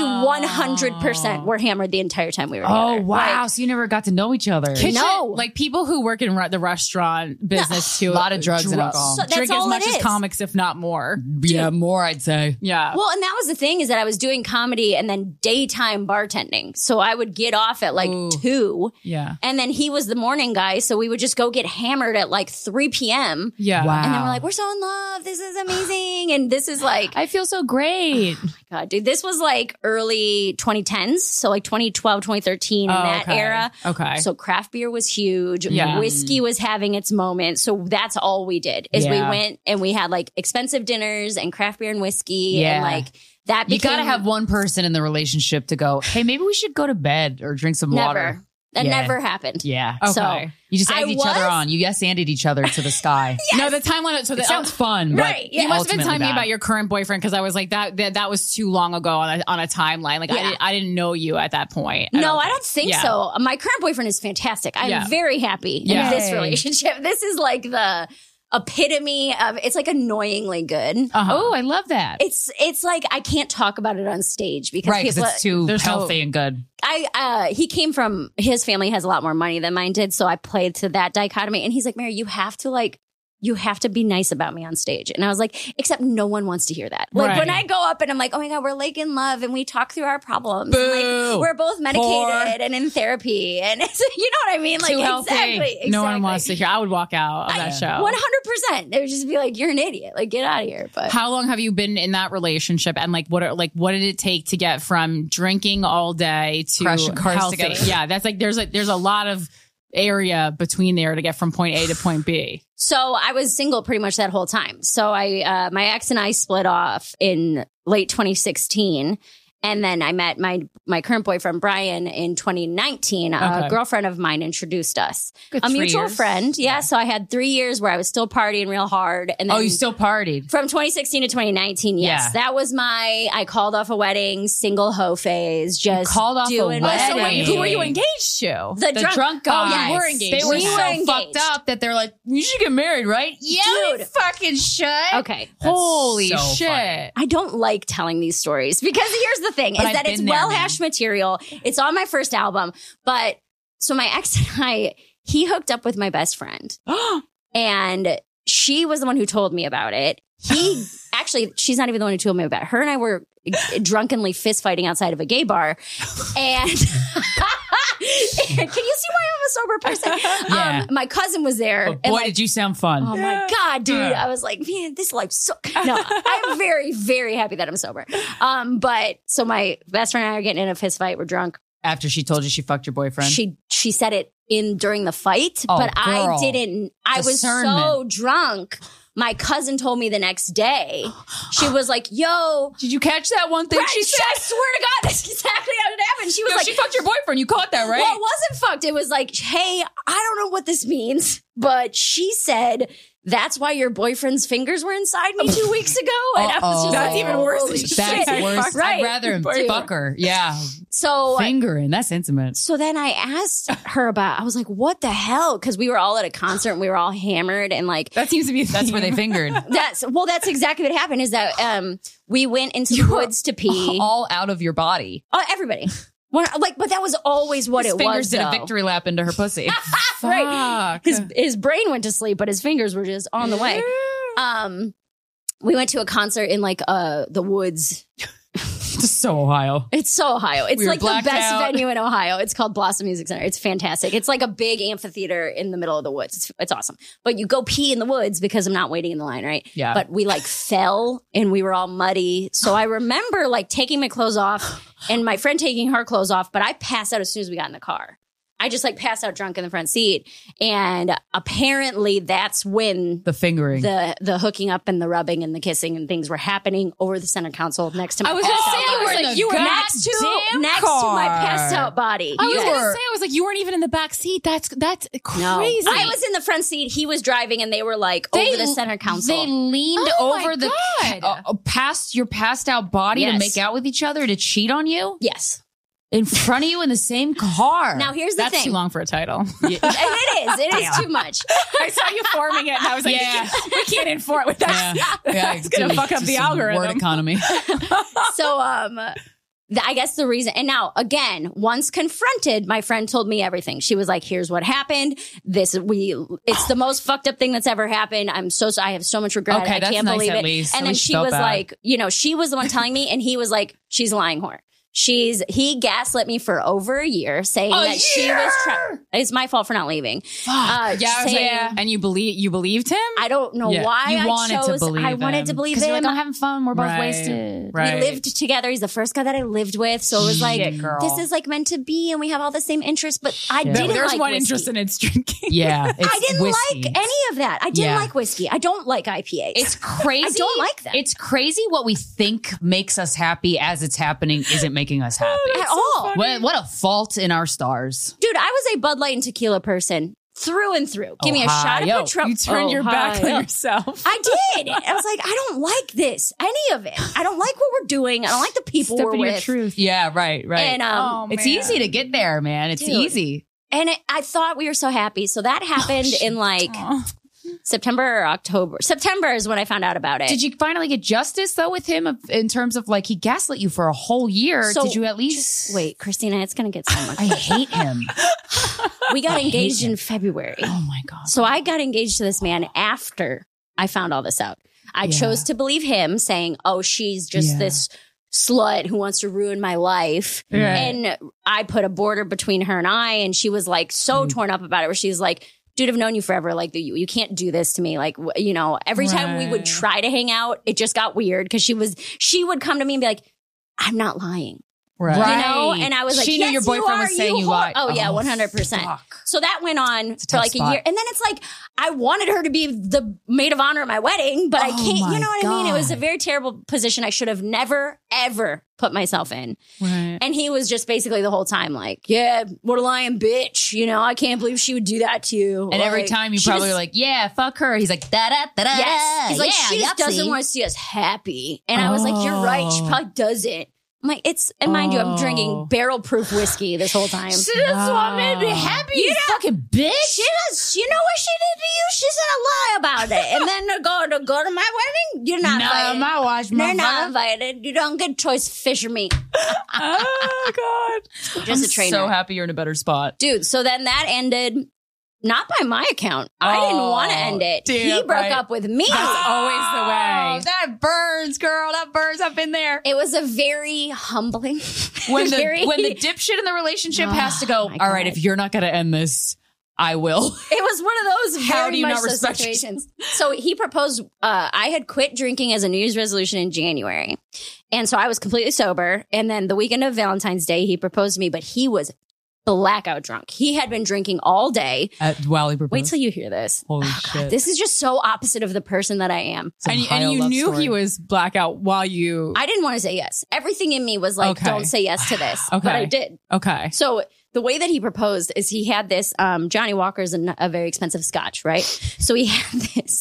S6: 100% were hammered the entire time we were together.
S8: Oh, wow. So you never got to know each other.
S6: No.
S7: Like people who work in the restaurant business too.
S8: A lot of drugs and alcohol.
S6: So
S7: drink as much as comics, if not more.
S8: Yeah, more, I'd say.
S7: Yeah.
S6: Well, and that was the thing is that I was doing comedy and then daytime bartending. So I would get off at like 2.
S7: Yeah.
S6: And then he was the morning guy. So we would just go get hammered at like 3 p.m.
S7: Yeah.
S8: Wow.
S6: And then we're like, we're so in love. This is amazing. And this is like,
S8: I feel so great.
S6: Oh my God, dude. This was like early 2010s. So like 2012, 2013 in that era.
S7: Okay.
S6: So craft beer was huge.
S7: Yeah.
S6: Whiskey was having its moment. So that's all we did is we went and we had like expensive dinners and craft beer and whiskey and like that became,
S8: you gotta have one person in the relationship to go, hey, maybe we should go to bed or drink some water.
S6: That never happened.
S8: Yeah.
S7: Okay.
S6: So
S8: you just egged each other on. You yes-anded each other to the sky.
S7: No, the timeline. So
S8: it sounds fun, but
S6: right,
S7: you must have been telling me
S8: bad.
S7: about your current boyfriend because I was like that was too long ago on a timeline. Like I didn't know you at that point.
S6: I don't think so. My current boyfriend is fantastic. I'm very happy in this relationship. This is like the epitome of, it's like annoyingly good.
S8: Oh, I love that.
S6: It's like I can't talk about it on stage because people,
S8: it's too healthy and good.
S6: He came from, his family has a lot more money than mine did, so I played to that dichotomy. And he's like, Mary, you have to be nice about me on stage. And I was like, except no one wants to hear that. Like when I go up and I'm like, oh my God, we're like in love and we talk through our problems. And, like, we're both medicated and in therapy. And it's, you know what I mean? Like
S7: too healthy.
S6: Exactly.
S7: No one wants to hear. I would walk out of that show.
S6: 100%. They would just be like, you're an idiot. Like get out of here. But
S7: how long have you been in that relationship? And like, what did it take to get from drinking all day to
S8: crashing cars
S7: healthy?
S8: together?
S7: Yeah. That's like, there's a lot of area between there to get from point A to point B.
S6: So I was single pretty much that whole time. So my ex and I split off in late 2016. And then I met my current boyfriend, Brian, in 2019. A girlfriend of mine introduced us.
S8: Good
S6: a mutual
S8: 3 years.
S6: friend. Yeah. So I had 3 years where I was still partying real hard. And then
S8: you still partied?
S6: From 2016 to 2019, yes.
S8: Yeah.
S6: That was I called off a wedding, single hoe phase. Just
S8: called off
S6: doing
S8: a wedding.
S7: Who were you engaged to?
S6: The drunk guys.
S7: Oh, you were engaged.
S8: They were
S6: We
S8: so
S6: were engaged.
S8: fucked up that they're like, you should get married, right? Yeah,
S6: Dude.
S8: we fucking should.
S6: Okay.
S7: Holy
S8: so
S7: shit.
S8: funny.
S6: I don't like telling these stories because here's the thing, is
S8: I've
S6: that it's
S8: been there,
S6: well-hashed material. It's on my first album. But so my ex and he hooked up with my best friend. And she was the one who told me about it. Actually, she's not even the one who told me about it. Her and I were drunkenly fist fighting outside of a gay bar. And can you see why I'm a sober person?
S8: Yeah.
S6: My cousin was there.
S8: But boy, did you sound fun.
S6: Oh my God, dude. I was like, man, this life's so... No, I'm very, very happy that I'm sober. But so my best friend and I are getting in a fist fight. We're drunk.
S8: After she told you she fucked your boyfriend?
S6: She said it during the fight, but
S8: girl.
S6: I didn't. I was so drunk. my cousin told me the next day. She was like, yo.
S8: Did you catch that one thing she said?
S6: I swear to God, that's exactly how it happened. She was like,
S8: she fucked your boyfriend. You caught that, right?
S6: Well, it wasn't fucked. It was like, hey, I don't know what this means, but she said, that's why your boyfriend's fingers were inside me 2 weeks ago. And I was just
S7: that's
S6: like,
S7: even worse.
S8: That's worse.
S6: Right.
S8: I'd rather him fuck her. Yeah.
S6: So
S8: fingering, that's intimate.
S6: So then I asked her I was like, what the hell? Because we were all at a concert and we were all hammered and like.
S7: That seems to be
S8: that's where they fingered.
S6: That's exactly what happened is that we went into the woods to pee.
S8: All out of your body.
S6: Oh, everybody. But that was always what
S8: his
S6: it
S8: fingers
S6: was.
S8: did a victory lap into her pussy.
S6: Right. His brain went to sleep, but his fingers were just on the way. We went to a concert in like the woods.
S8: It's so Ohio.
S6: It's so Ohio. It's like the best
S8: out.
S6: venue in Ohio. It's called Blossom Music Center. It's fantastic. It's like a big amphitheater in the middle of the woods. It's awesome. But you go pee in the woods because I'm not waiting in the line, right?
S8: Yeah.
S6: But we like fell and we were all muddy. So I remember like taking my clothes off and my friend taking her clothes off, but I passed out as soon as we got in the car. I just like passed out drunk in the front seat. And apparently that's when
S8: the fingering,
S6: the hooking up and the rubbing and the kissing and things were happening over the center console next to my
S7: I was going to say,
S6: you were next to my passed out body.
S7: I was going to say, I was like, you weren't even in the back seat. That's crazy.
S6: No. I was in the front seat. He was driving and they were like over the center console.
S8: They leaned over past your passed out body to make out with each other to cheat on you?
S6: Yes.
S8: In front of you in the same car.
S6: Now, here's the thing.
S7: That's too long for a title.
S6: Yeah. It is too much.
S7: I saw you forming it and I was like, we can't inform with that.
S8: Yeah.
S7: It's going to fuck up the algorithm.
S8: Word economy.
S6: So, I guess the reason, and now again, once confronted, my friend told me everything. She was like, here's what happened. It's the most fucked up thing that's ever happened. I have so much regret.
S8: Okay,
S6: I
S8: that's
S6: can't
S8: nice
S6: believe
S8: at
S6: it.
S8: least.
S6: And
S8: At
S6: then
S8: least
S6: she
S8: felt
S6: was
S8: bad.
S6: like, she was the one telling me, and he was like, she's a lying whore. He gaslit me for over a year, saying she was it's my fault for not leaving.
S7: And you believed him?
S6: I don't know why
S8: you
S6: I
S8: wanted
S6: chose.
S8: to believe
S6: I wanted to believe him.
S8: You're like, I'm having fun. We're both wasted.
S6: We lived together. He's the first guy that I lived with, so it was like this is like meant to be, and we have all the same interests. But I didn't.
S7: There's
S6: like
S7: one
S6: whiskey.
S7: interest, and it's drinking.
S8: Yeah,
S6: I didn't like any of that. I didn't like whiskey. I don't like IPAs.
S8: It's crazy.
S6: I don't like them.
S8: It's crazy what we think makes us happy as it's happening isn't making us happy
S6: at all.
S8: What a fault in our stars.
S6: Dude, I was a Bud Light and tequila person through and through. Give me a shot of Patron.
S7: You turned your back on yourself.
S6: I did. I was like, I don't like this, any of it. I don't like what we're doing. I don't like the people we're with.
S8: Your truth. Yeah, right.
S6: And
S8: it's easy to get there, man. It's easy.
S6: And I thought we were so happy. So that happened in like September or October. September is when I found out about it.
S8: Did you finally get justice though with him in terms of like he gaslit you for a whole year?
S6: So
S8: did you at least
S6: wait, Christina? It's gonna get so much.
S8: I hate him.
S6: We got engaged in February.
S8: Oh my God.
S6: So I got engaged to this man after I found all this out. I chose to believe him, saying, "Oh, she's just this slut who wants to ruin my life."
S8: Right.
S6: And I put a border between her and I, and she was like so torn up about it, where she's like, dude, I've known you forever. Like, you can't do this to me. Like, every time we would try to hang out, it just got weird because she would come to me and be like, I'm not lying.
S8: Right.
S6: And I was like,
S8: she knew your boyfriend was saying you lied.
S6: Oh, yeah, 100%. So that went on for like a year. And then it's like, I wanted her to be the maid of honor at my wedding, but I can't, you know what I mean? It was a very terrible position I should have never, ever put myself in.
S8: Right.
S6: And he was just basically the whole time like, yeah, what a lying bitch. I can't believe she would do that to you.
S8: And every time you probably were like, yeah, fuck her. He's like, da-da-da-da.
S6: Yes. He's like, she just
S8: yupsie.
S6: doesn't want to see us happy. And I was like, you're right. She probably doesn't. I'm like, and mind you, I'm drinking barrel-proof whiskey this whole time.
S8: She just want me to be happy, you fucking bitch.
S6: She does. You know what she did to you? She said a lie about it. And then to go to my wedding, you're not invited.
S8: My watch,
S6: You're not invited. You don't get choice fish or meat.
S8: Oh, God.
S6: Just a trainer.
S8: So happy you're in a better spot.
S6: Dude, so then that ended... Not by my account. I didn't want to end it.
S8: Dude,
S6: he broke up with me.
S7: That's always the way.
S8: That burns, girl. That burns. I've been there.
S6: It was a very humbling.
S8: When the dipshit in the relationship has to go, all right, if you're not going to end this, I will.
S6: It was one of those
S8: How
S6: very
S8: do you
S6: much
S8: not
S6: so
S8: respect
S6: situations. So he proposed, I had quit drinking as a New Year's resolution in January. And so I was completely sober. And then the weekend of Valentine's Day, he proposed to me, but he was blackout drunk. He had been drinking all day.
S8: While he proposed.
S6: Wait till you hear this.
S8: Holy shit.
S6: This is just so opposite of the person that I am.
S2: And you knew he was blackout while you...
S6: I didn't want to say yes. Everything in me was like, don't say yes to this.
S2: Okay.
S6: But I did.
S2: Okay.
S6: So the way that he proposed is he had this, Johnny Walker's a very expensive scotch, right? So he had this,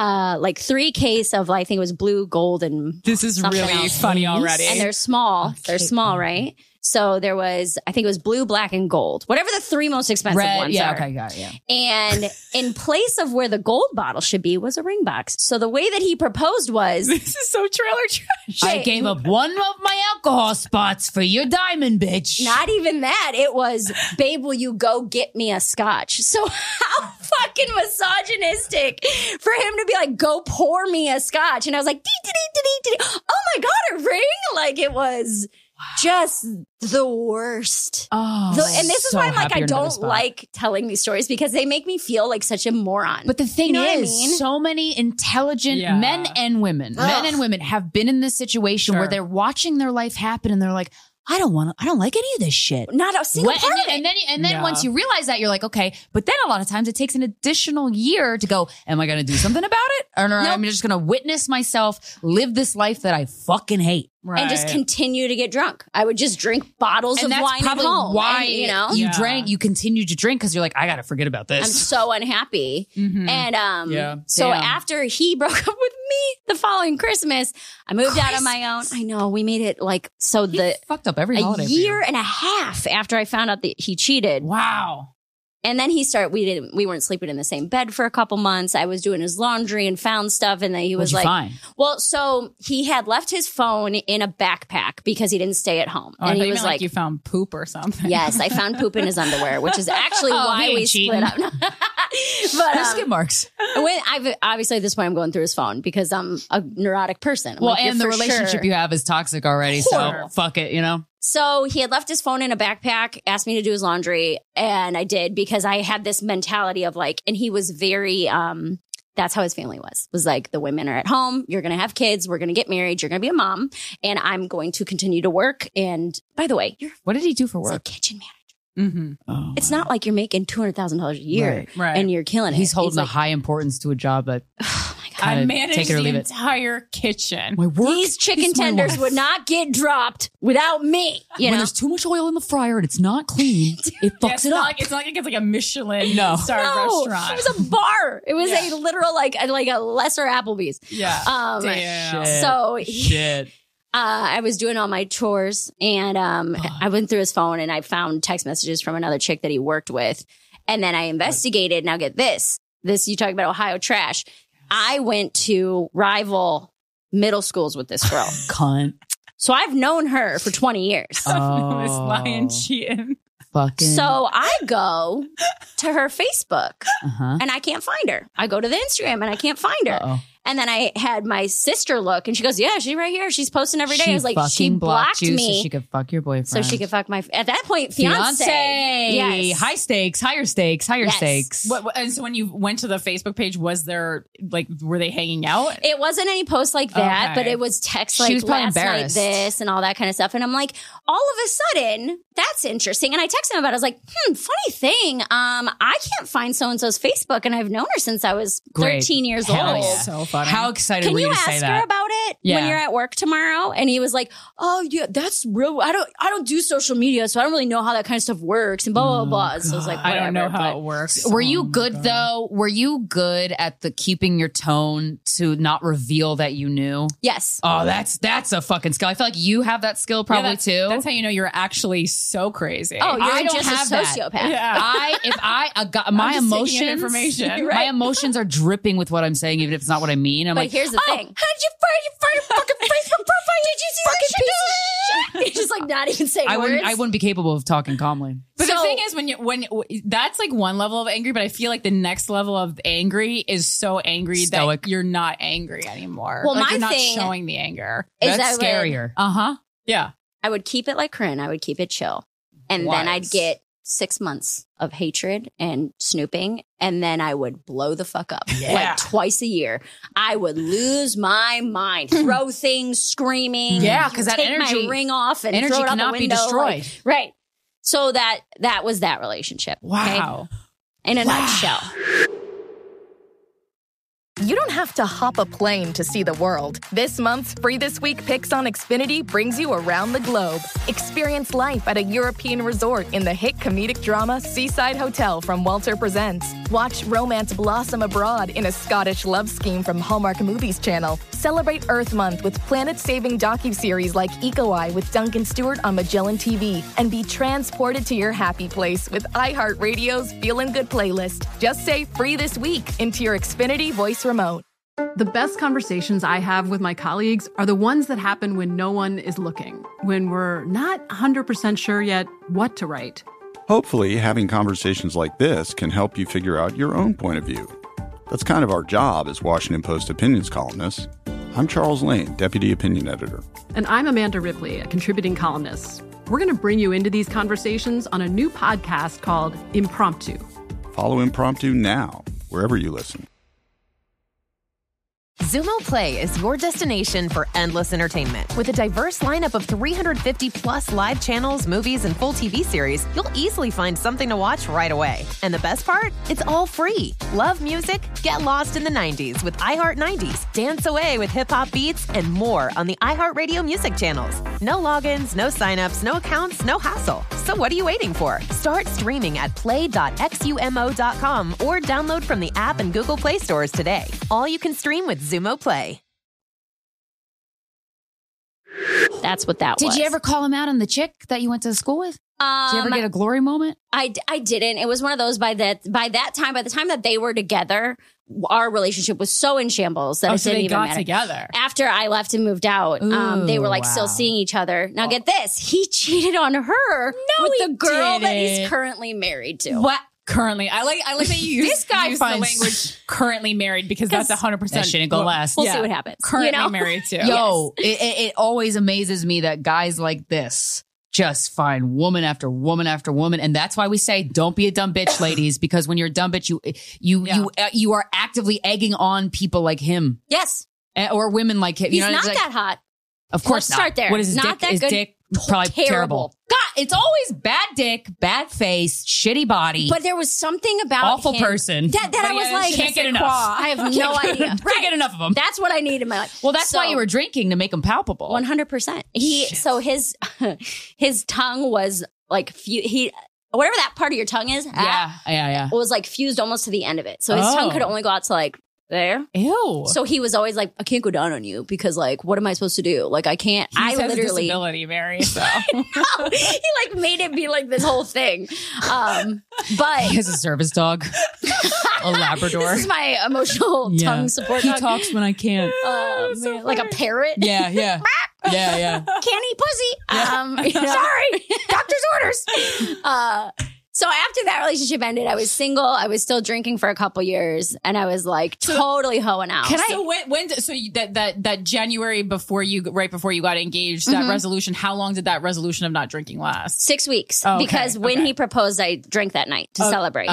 S6: 3 case of, I think it was blue, gold, and
S2: this is really
S6: else.
S2: funny already.
S6: And they're small. They're small, right? So there was, I think it was blue, black, and gold. Whatever the 3 most expensive ones are.
S8: Okay, got it, yeah.
S6: And in place of where the gold bottle should be was a ring box. So the way that he proposed was...
S2: This is so trailer trash.
S8: I gave up one of my alcohol spots for your diamond, bitch.
S6: Not even that. It was, babe, will you go get me a scotch? So how fucking misogynistic for him to be like, go pour me a scotch. And I was like, oh my God, a ring? Like it was... just the worst.
S8: Oh,
S6: and this is why I'm like, I don't like telling these stories because they make me feel like such a moron.
S8: But the thing
S6: you know
S8: is, so many intelligent men and women have been in this situation where they're watching their life happen and they're like, I don't like any of this shit.
S6: Not a single part of it.
S8: And then once you realize that, you're like, okay. But then a lot of times it takes an additional year to go, am I going to do something about it? Or I'm just going to witness myself live this life that I fucking hate.
S6: Right. And just continue to get drunk. I would just drink bottles of wine at home.
S8: Why
S6: and,
S8: you continued to drink because you're like, I got to forget about this.
S6: I'm so unhappy.
S2: Mm-hmm.
S6: And so after he broke up with me the following Christmas, I moved out on my own. I know, we made it like so he
S8: fucked up every holiday.
S6: A year and a half after I found out that he cheated.
S2: Wow.
S6: And then we weren't sleeping in the same bed for a couple months. I was doing his laundry and found stuff. And then he was well, so he had left his phone in a backpack because he didn't stay at home.
S2: Oh,
S6: and
S2: he was like, you found poop or something.
S6: Yes, I found poop in his underwear, which is actually why we split up. But
S8: skid marks.
S6: Obviously at this point I'm going through his phone because I'm a neurotic person.
S8: Well, and the relationship you have is toxic already. So fuck it,
S6: So he had left his phone in a backpack, asked me to do his laundry, and I did because I had this mentality of like, and he was very, that's how his family was like, the women are at home, you're going to have kids, we're going to get married, you're going to be a mom, and I'm going to continue to work. And by the way,
S8: what did he do for work?
S6: He's a kitchen manager.
S2: Mm-hmm.
S6: Oh, it's not like you're making $200,000 a year and you're killing it.
S8: He's holding a high importance to a job that
S2: I managed the entire kitchen.
S6: These chicken tenders would not get dropped without me.
S8: When there's too much oil in the fryer and it's not clean, it fucks it up.
S2: It's not like it's like a Michelin star restaurant.
S6: It was a bar. It was a literal like a lesser Applebee's.
S2: Yeah.
S6: Shit. I was doing all my chores and I went through his phone and I found text messages from another chick that he worked with. And then I investigated. Now get this. You talk about Ohio trash. I went to rival middle schools with this girl.
S8: Cunt.
S6: So I've known her for 20 years.
S2: This lying, cheating.
S8: Fucking.
S6: So I go to her Facebook and I can't find her. I go to the Instagram and I can't find her. And then I had my sister look and she goes, yeah, she's right here. She's posting every day. I was like, she blocked me.
S8: So she could fuck your boyfriend.
S6: So she could fuck at that point, fiance.
S8: Yes. High stakes, higher stakes, higher stakes.
S2: And so when you went to the Facebook page, was there were they hanging out?
S6: It wasn't any posts like that, but it was text like last night this and all that kind of stuff. And I'm like, all of a sudden, that's interesting. And I texted him about it. I was like, funny thing. I can't find so-and-so's Facebook and I've known her since I was 13 years old.
S8: Yeah. So funny. How excited were you to say that?
S6: Can you ask her about it when you're at work tomorrow? And he was like, oh yeah, that's real. I don't do social media, so I don't really know how that kind of stuff works and blah, blah, blah. So I was like, whatever,
S2: I don't know how it works.
S8: Were you good though? Were you good at the keeping your tone to not reveal that you knew?
S6: Yes.
S8: Oh, that's a fucking skill. I feel like you have that skill probably too.
S2: That's how you know you're actually so crazy.
S6: Oh, you're just a sociopath.
S2: Yeah.
S8: My emotions are dripping with what I'm saying, even if it's not what I mean.
S6: But here's the thing. How did you find your fucking Facebook profile? Did you see that piece of shit? He's just like not even saying words.
S8: I wouldn't be capable of talking calmly.
S2: But the thing is, when that's like one level of angry, but I feel like the next level of angry is so angry that you're not angry anymore.
S6: Well,
S2: like you're not showing the anger.
S8: That's scarier.
S2: Yeah.
S6: I would keep it like Corinne. I would keep it chill. And then I'd get 6 months of hatred and snooping, and then I would blow the fuck up like twice a year. I would lose my mind, throw things, screaming.
S8: Yeah, because that
S6: take
S8: energy,
S6: my ring off and
S8: energy
S6: throw it out
S8: cannot
S6: the window.
S8: be destroyed.
S6: Right. So that was that relationship.
S7: Wow.
S6: Okay? In a nutshell.
S1: You don't have to hop a plane to see the world. This month's Free This Week Picks on Xfinity brings you around the globe. Experience life at a European resort in the hit comedic drama Seaside Hotel from Walter Presents. Watch romance blossom abroad in a Scottish love scheme from Hallmark Movies Channel. Celebrate Earth Month with planet-saving docuseries like Eco Eye with Duncan Stewart on Magellan TV. And be transported to your happy place with iHeartRadio's Feelin' Good playlist. Just say Free This Week into your Xfinity voice remote.
S11: The best conversations I have with my colleagues are the ones that happen when no one is looking, when we're not 100% sure yet what to write.
S12: Hopefully, having conversations like this can help you figure out your own point of view. That's kind of our job as Washington Post opinions columnists. I'm Charles Lane, Deputy Opinion Editor.
S11: And I'm Amanda Ripley, a contributing columnist. We're going to bring you into these conversations on a new podcast called Impromptu.
S12: Follow Impromptu now, wherever you listen.
S4: Xumo Play is your destination for endless entertainment. With a diverse lineup of 350 plus live channels, movies, and full TV series, you'll easily find something to watch right away. And the best part? It's all free. Love music? Get lost in the 90s with iHeart 90s, dance away with hip-hop beats, and more on the iHeartRadio music channels. No logins, no signups, no accounts, no hassle. So what are you waiting for? Start streaming at play.xumo.com or download from the app and Google Play stores today. All you can stream with Xumo Play.
S6: That's what that was.
S8: Did you ever call him out on the chick that you went to school with? Did you ever get a glory moment?
S6: I didn't. It was one of those by the time that they were together, our relationship was so in shambles that it
S7: so
S6: didn't
S7: they
S6: even
S7: got
S6: matter.
S7: Together.
S6: After I left and moved out, they were like still seeing each other. Now get this. He cheated on her with the girl that he's currently married to.
S7: What? Currently, I like that you use,
S8: This guy
S7: use
S8: finds-
S7: the language currently married because that's 100%.
S8: That shouldn't go last.
S6: We'll see what happens.
S7: Currently married to.
S8: Yo, it always amazes me that guys like this just find woman after woman after woman, and that's why we say don't be a dumb bitch, ladies. Because when you're a dumb bitch, you are actively egging on people like him.
S6: Yes,
S8: or women like him.
S6: He's
S8: you know,
S6: not
S8: like,
S6: that hot.
S8: Of course,
S6: Let's start there.
S8: What is his
S6: Not
S8: dick?
S6: that
S8: His
S6: good.
S8: dick probably terrible. God, it's always bad dick, bad face, shitty body.
S6: But there was something about
S8: awful
S6: him
S8: person
S6: that I was like,
S8: can't get enough.
S6: I have no idea.
S8: Can't get enough of them.
S6: That's what I need in my life.
S8: Well, that's why you were drinking, to make them palpable.
S6: 100%. So his tongue was like whatever that part of your tongue is.
S8: Yeah.
S6: Was like fused almost to the end of it. So his tongue could only go out to like there.
S7: Ew.
S6: So he was always like, I can't go down on you because like, what am I supposed to do? Like, I can't.
S7: He has a disability, Mary. So
S6: he like made it be like this whole thing. But
S8: he has a service dog, a Labrador.
S6: This is my emotional tongue support
S8: He
S6: dog.
S8: talks when I can't.
S6: Man, like a parrot.
S8: Yeah.
S6: Can't eat pussy. Sorry, doctor's orders. So after that relationship ended, I was single. I was still drinking for a couple years, and I was like totally hoeing out.
S7: That January right before you got engaged, that resolution, how long did that resolution of not drinking last?
S6: 6 weeks.
S7: Oh, okay.
S6: Because when he proposed, I drank that night to celebrate.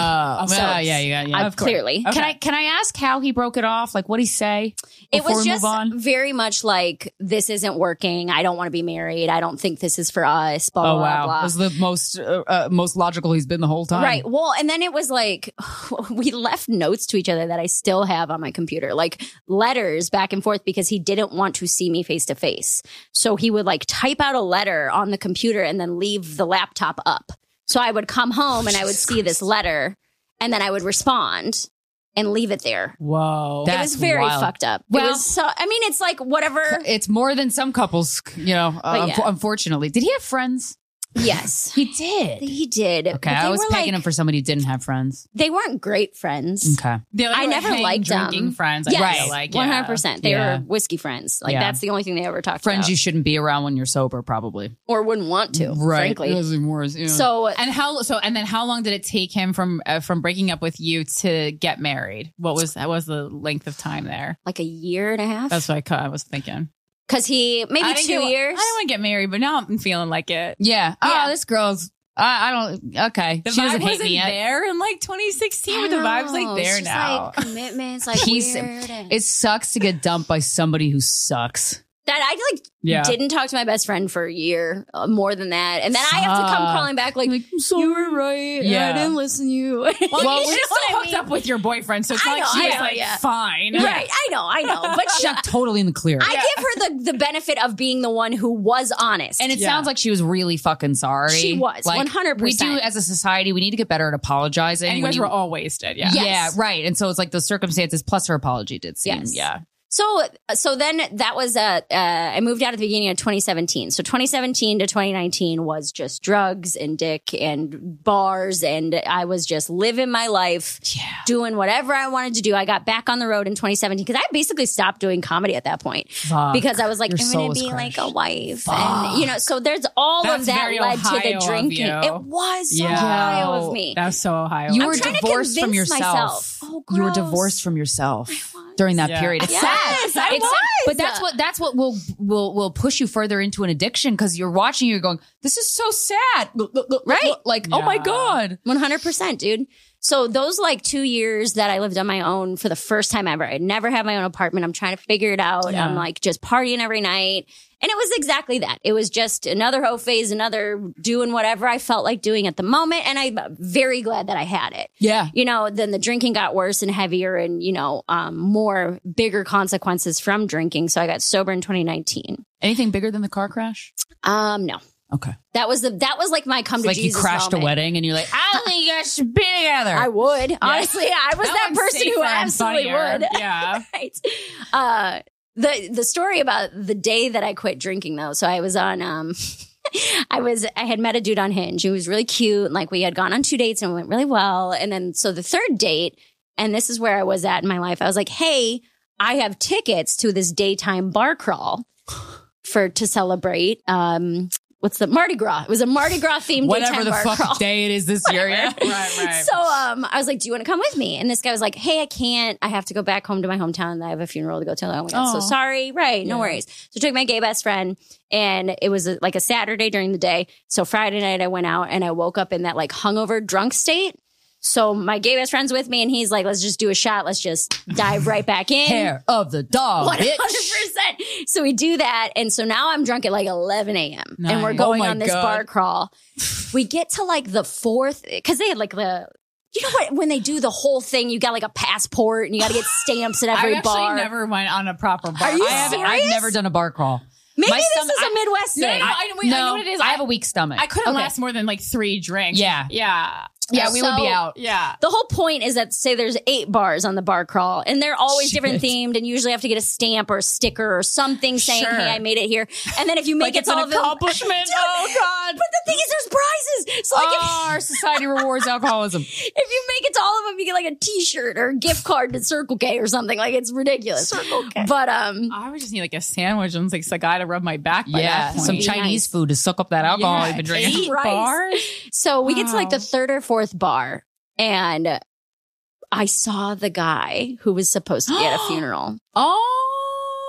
S6: Clearly.
S8: Okay. Can I ask how he broke it off? Like, what'd he say?
S6: It was
S8: we
S6: just
S8: move on?
S6: very much like, this isn't working. I don't want to be married. I don't think this is for us. Blah, blah, blah, blah.
S8: It was the most logical he's been the whole time.
S6: Right. Well, and then it was like, we left notes to each other that I still have on my computer, like letters back and forth, because he didn't want to see me face to face. So he would like type out a letter on the computer and then leave the laptop up. So I would come home and I would see this letter, and then I would respond and leave it there.
S7: Whoa.
S6: It was very
S8: wild.
S6: fucked up.
S8: Well,
S6: it was so, I mean, it's like whatever.
S8: It's more than some couples, unfortunately. Did he have friends?
S6: Yes.
S8: He did.
S6: He did.
S8: Okay, I was pegging him for somebody who didn't have friends.
S6: They weren't great friends.
S8: Okay.
S6: I never liked
S7: drinking
S6: them.
S7: friends.
S6: Yes,
S7: I feel like
S6: 100%. They were whiskey friends. Like that's the only thing they ever talked about.
S8: Friends you shouldn't be around when you're sober, probably.
S6: Or wouldn't want to, frankly.
S8: So
S7: and then how long did it take him from breaking up with you to get married? What was the length of time there?
S6: Like a year and a half.
S7: That's what I was thinking.
S6: Because he maybe 2 years.
S7: I don't want to get married, but now I'm feeling like it.
S8: Yeah. Oh, this girl's. I don't. Okay.
S7: The
S8: she
S7: vibe
S8: doesn't hate
S7: wasn't
S8: me yet.
S7: there in like 2016, but the vibe's like there
S6: it's
S7: now.
S6: Like commitments, like weird.
S8: It sucks to get dumped by somebody who sucks.
S6: That I didn't talk to my best friend for a year, more than that, and then I have to come crawling back like you were right.
S8: Yeah.
S6: I didn't listen to you.
S7: Well, you still hooked up with your boyfriend, so it's not like she was fine.
S6: Right, I know, but
S8: she's not totally in the clear.
S6: I give her the benefit of being the one who was honest,
S8: and it sounds like she was really fucking sorry.
S6: She was 100%.
S8: We do as a society, we need to get better at apologizing.
S7: And you guys were all wasted. Yeah,
S8: yeah, right. And so it's like those circumstances plus her apology did seem.
S6: Yes.
S8: Yeah.
S6: So then that was I moved out at the beginning of 2017. So 2017 to 2019 was just drugs and dick and bars, and I was just living my life, doing whatever I wanted to do. I got back on the road in 2017 because I basically stopped doing comedy at that point because I I was going to be like a wife, and so there's all of that led to the drinking. It was so Ohio of me.
S7: That's so Ohio.
S8: You were divorced from yourself. You were divorced from yourself during that period. It's sad.
S6: Yes, I was.
S8: But that's what will push you further into an addiction because you're watching, you're going, this is so sad.
S6: Right?
S8: Like, oh my God.
S6: 100%, dude. So those 2 years that I lived on my own for the first time ever, I'd never had my own apartment. I'm trying to figure it out. Yeah. I'm just partying every night. And it was exactly that. It was just another hoe phase, another doing whatever I felt like doing at the moment. And I'm very glad that I had it.
S8: Yeah.
S6: Then the drinking got worse and heavier and, more bigger consequences from drinking. So I got sober in 2019.
S8: Anything bigger than the car crash?
S6: No.
S8: Okay.
S6: That was like my come to Jesus
S8: moment. Like you crashed a wedding and you're like, I don't think you guys should be together.
S6: I would. Honestly, I was that person who absolutely would.
S7: Yeah.
S6: Right. The story about the day that I quit drinking though. So I was on, I had met a dude on Hinge who was really cute. And we had gone on 2 dates and it went really well. And then, so the third date, and this is where I was at in my life. I was like, hey, I have tickets to this daytime bar crawl to celebrate, what's the Mardi Gras? It was a Mardi Gras themed
S8: whatever
S6: daytime bar crawl.
S8: Whatever the fuck day it is this year. Yeah.
S7: right.
S6: So I was like, do you want to come with me? And this guy was like, hey, I can't. I have to go back home to my hometown. I have a funeral to go to. Oh my God, so sorry. Right. No worries. So I took my gay best friend and it was a Saturday during the day. So Friday night I went out and I woke up in that hungover drunk state. So my gay best friend's with me and he's like, let's just do a shot. Let's just dive right back in.
S8: Hair of the dog, 100%.
S6: So we do that. And so now I'm drunk at 11 a.m. Nice. And we're going on this bar crawl. We get to the fourth, because they had you know what? When they do the whole thing, you got a passport and you got to get stamps at every bar.
S7: I actually never went on a proper bar.
S6: Are you
S7: crawl.
S6: serious?
S8: I've never done a bar crawl.
S6: Maybe this is a Midwest thing.
S7: No, I know what it is.
S8: I have a weak stomach.
S7: I couldn't last more than 3 drinks.
S8: Yeah. Yeah, we would be out.
S7: Yeah.
S6: The whole point is that, say there's 8 bars on the bar crawl, and they're always different themed, and usually have to get a stamp or a sticker or something saying, hey, I made it here. And then if you make it to all of them.
S8: accomplishment. Oh, God.
S6: But the thing is, there's prizes. So
S8: our society rewards alcoholism.
S6: If you make it to all of them, you get a t-shirt or a gift card to Circle K or something. It's ridiculous.
S8: Circle K.
S6: But,
S7: I would just need a sandwich and a guy to rub my back by that point.
S8: Some Chinese food to suck up that alcohol you've been drinking.
S7: 8 bars?
S6: So we get to the 3rd or 4th bar. And I saw the guy who was supposed to be at a funeral.
S8: Oh,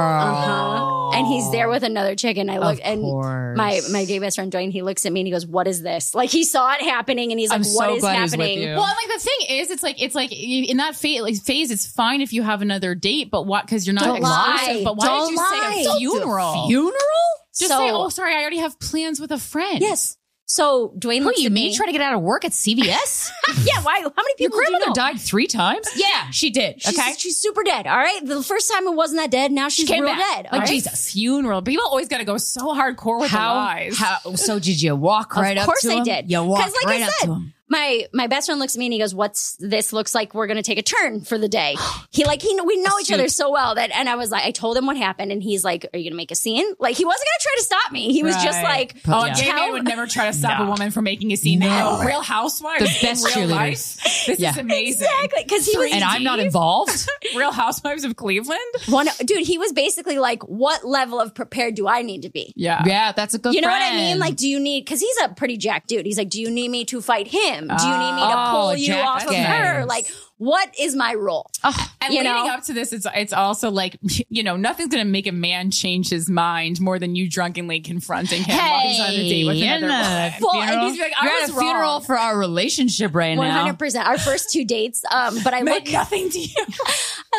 S8: girl.
S6: And he's there with another chick. And I look, and my gay best friend Dwayne, he looks at me and he goes, what is this? He saw it happening and he's like, what is happening?
S7: Well, the thing is, it's in that phase, it's fine if you have another date, but what? Because you're not exclusive. But why did you say a funeral?
S8: Funeral?
S7: Just say, oh, sorry, I already have plans with a friend.
S6: Yes. So Dwayne looks at me.
S8: Trying to get out of work at CVS?
S6: Yeah, why? How many people
S8: Your grandmother
S6: do you know?
S8: died 3 times?
S6: Yeah,
S8: she did. Okay,
S6: she's super dead. All right, the first time it wasn't that dead. Now she's real dead.
S7: Jesus, funeral. People always got to go so hardcore with the lies.
S8: So did you walk right up to him?
S6: Of course I did.
S8: You walked right up to him.
S6: My best friend looks at me and he goes, what's this? Looks like we're going to take a turn for the day. We know each other so well that, and I was like, I told him what happened and he's like, are you going to make a scene? He wasn't going to try to stop me. He was just like,
S7: a gay man would never try to stop a woman from making a scene. No. Real Housewives.
S8: The best cheerleaders.
S7: This is amazing.
S6: Exactly. Because he was,
S8: and I'm not involved.
S7: Real Housewives of Cleveland.
S6: Dude, he was basically like, what level of prepared do I need to be?
S8: Yeah, that's a good
S6: You know
S8: friend.
S6: what I mean? Do you need, because he's a pretty jacked dude. He's like, do you need me to fight him? Do you need me to pull you off of her? What is my role?
S7: And leading up to this, it's also nothing's going to make a man change his mind more than you drunkenly confronting him while he's on a date with another woman.
S6: Well, and he's like,
S8: You're at a funeral for our relationship right now.
S6: 100%. Our first 2 dates. But I
S7: meant nothing to you.
S6: I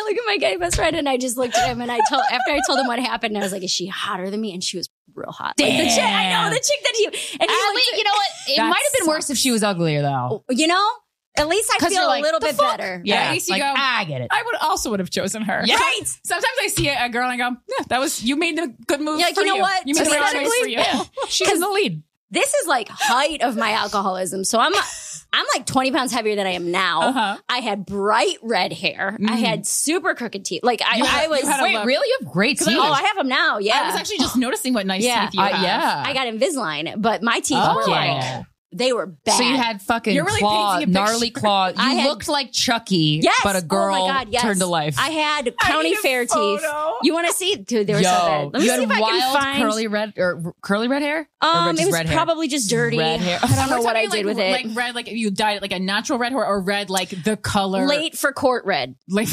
S6: look at my gay best friend and I just looked at him and after I told him what happened, I was like, is she hotter than me? And she was real hot. Like the chick, I know, the chick that he, and he
S8: you know what? It might have been worse if she was uglier though.
S6: You know? At least I feel a little bit better.
S13: Yeah, at least you go,
S8: I get it.
S13: I would have chosen her.
S6: Yeah. Right.
S13: Sometimes I see a girl and I go, yeah, you made the good move.
S6: You're like,
S13: for
S6: you know what?
S13: You made the right choice for you.
S8: Yeah. She's in the lead.
S6: This is like height of my alcoholism. So I'm like 20 pounds heavier than I am now.
S13: Uh-huh.
S6: I had bright red hair. I had super crooked teeth. Like I was.
S8: Wait, really? You have great teeth.
S6: Oh, I have them now. Yeah.
S13: I was actually just noticing what nice teeth you have.
S8: Yeah.
S6: I got Invisalign, but my teeth were like. They were bad.
S8: So you had fucking gnarly claw. You looked like Chucky, but a girl turned to life.
S6: I had county fair teeth. You want to see? Dude, they were so bad. Let me see if I can find
S8: curly red hair?
S6: It was probably just dirty.
S8: Red hair.
S6: I don't know what I did with it.
S13: Like red, like you dyed it like a natural red or red, like the color.
S6: Late for court red.
S8: Yeah,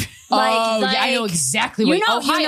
S8: I know exactly what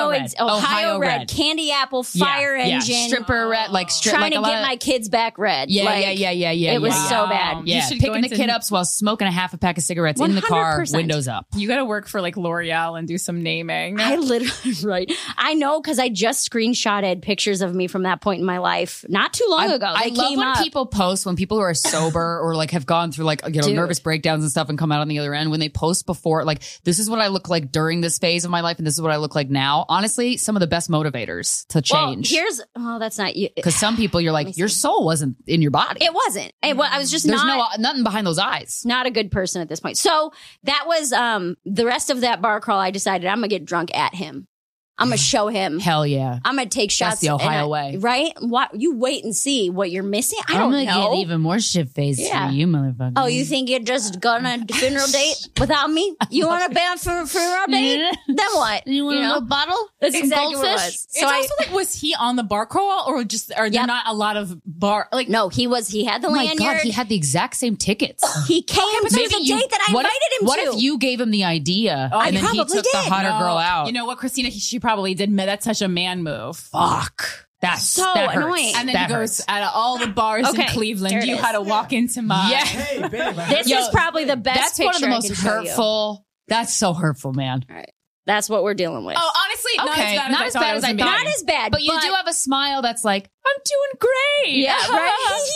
S6: Ohio red. Candy apple, fire engine.
S8: Stripper red,
S6: trying to get my kids back red.
S8: Yeah.
S6: It was so bad.
S8: Yeah, picking the kid up while smoking a half a pack of cigarettes in the car, windows up.
S13: You got to work for like L'Oreal and do some naming.
S6: I literally, I know because I just screenshotted pictures of me from that point in my life not too long ago.
S8: I love when people post, when people who are sober or like have gone through like, nervous breakdowns and stuff and come out on the other end, when they post before, like, this is what I look like during this phase of my life and this is what I look like now. Honestly, some of the best motivators to change.
S6: That's not you.
S8: Because some people you're like, your soul wasn't in your body.
S6: It wasn't. I was just
S8: There's nothing behind those eyes.
S6: Not a good person at this point. So that was the rest of that bar crawl. I decided I'm gonna get drunk at him. I'm gonna show him.
S8: Hell yeah!
S6: I'm gonna take shots.
S8: That's the Ohio way,
S6: right? What you wait and see what you're missing. I don't know.
S8: I'm gonna get even more shit faced for you, motherfucker.
S6: Oh, you think you're just gonna funeral date without me? You want to ban for funeral date? Then what?
S8: You want a bottle?
S6: That's exactly
S8: goldfish?
S6: what it was.
S13: So also like, was he on the bar crawl or just are there not a lot of bar? Like
S6: no, he was. He had the lanyard.
S8: My God, he had the exact same tickets.
S6: He came to the date that I invited him to.
S8: What if you gave him the idea and then he took the hotter girl out?
S13: You know what, Christina? She probably did. That's such a man move.
S8: Fuck. That's
S6: so annoying.
S13: And then he goes out of all the bars in Cleveland. You had to walk into mine.
S8: Yeah.
S9: Hey, babe.
S6: This is probably the best.
S8: That's one of the most hurtful. That's so hurtful, man.
S6: All right. That's what we're dealing with.
S13: Oh, honestly, not as bad as I thought.
S6: Not as bad,
S8: but you do have a smile that's like, I'm doing great.
S6: Yeah, right.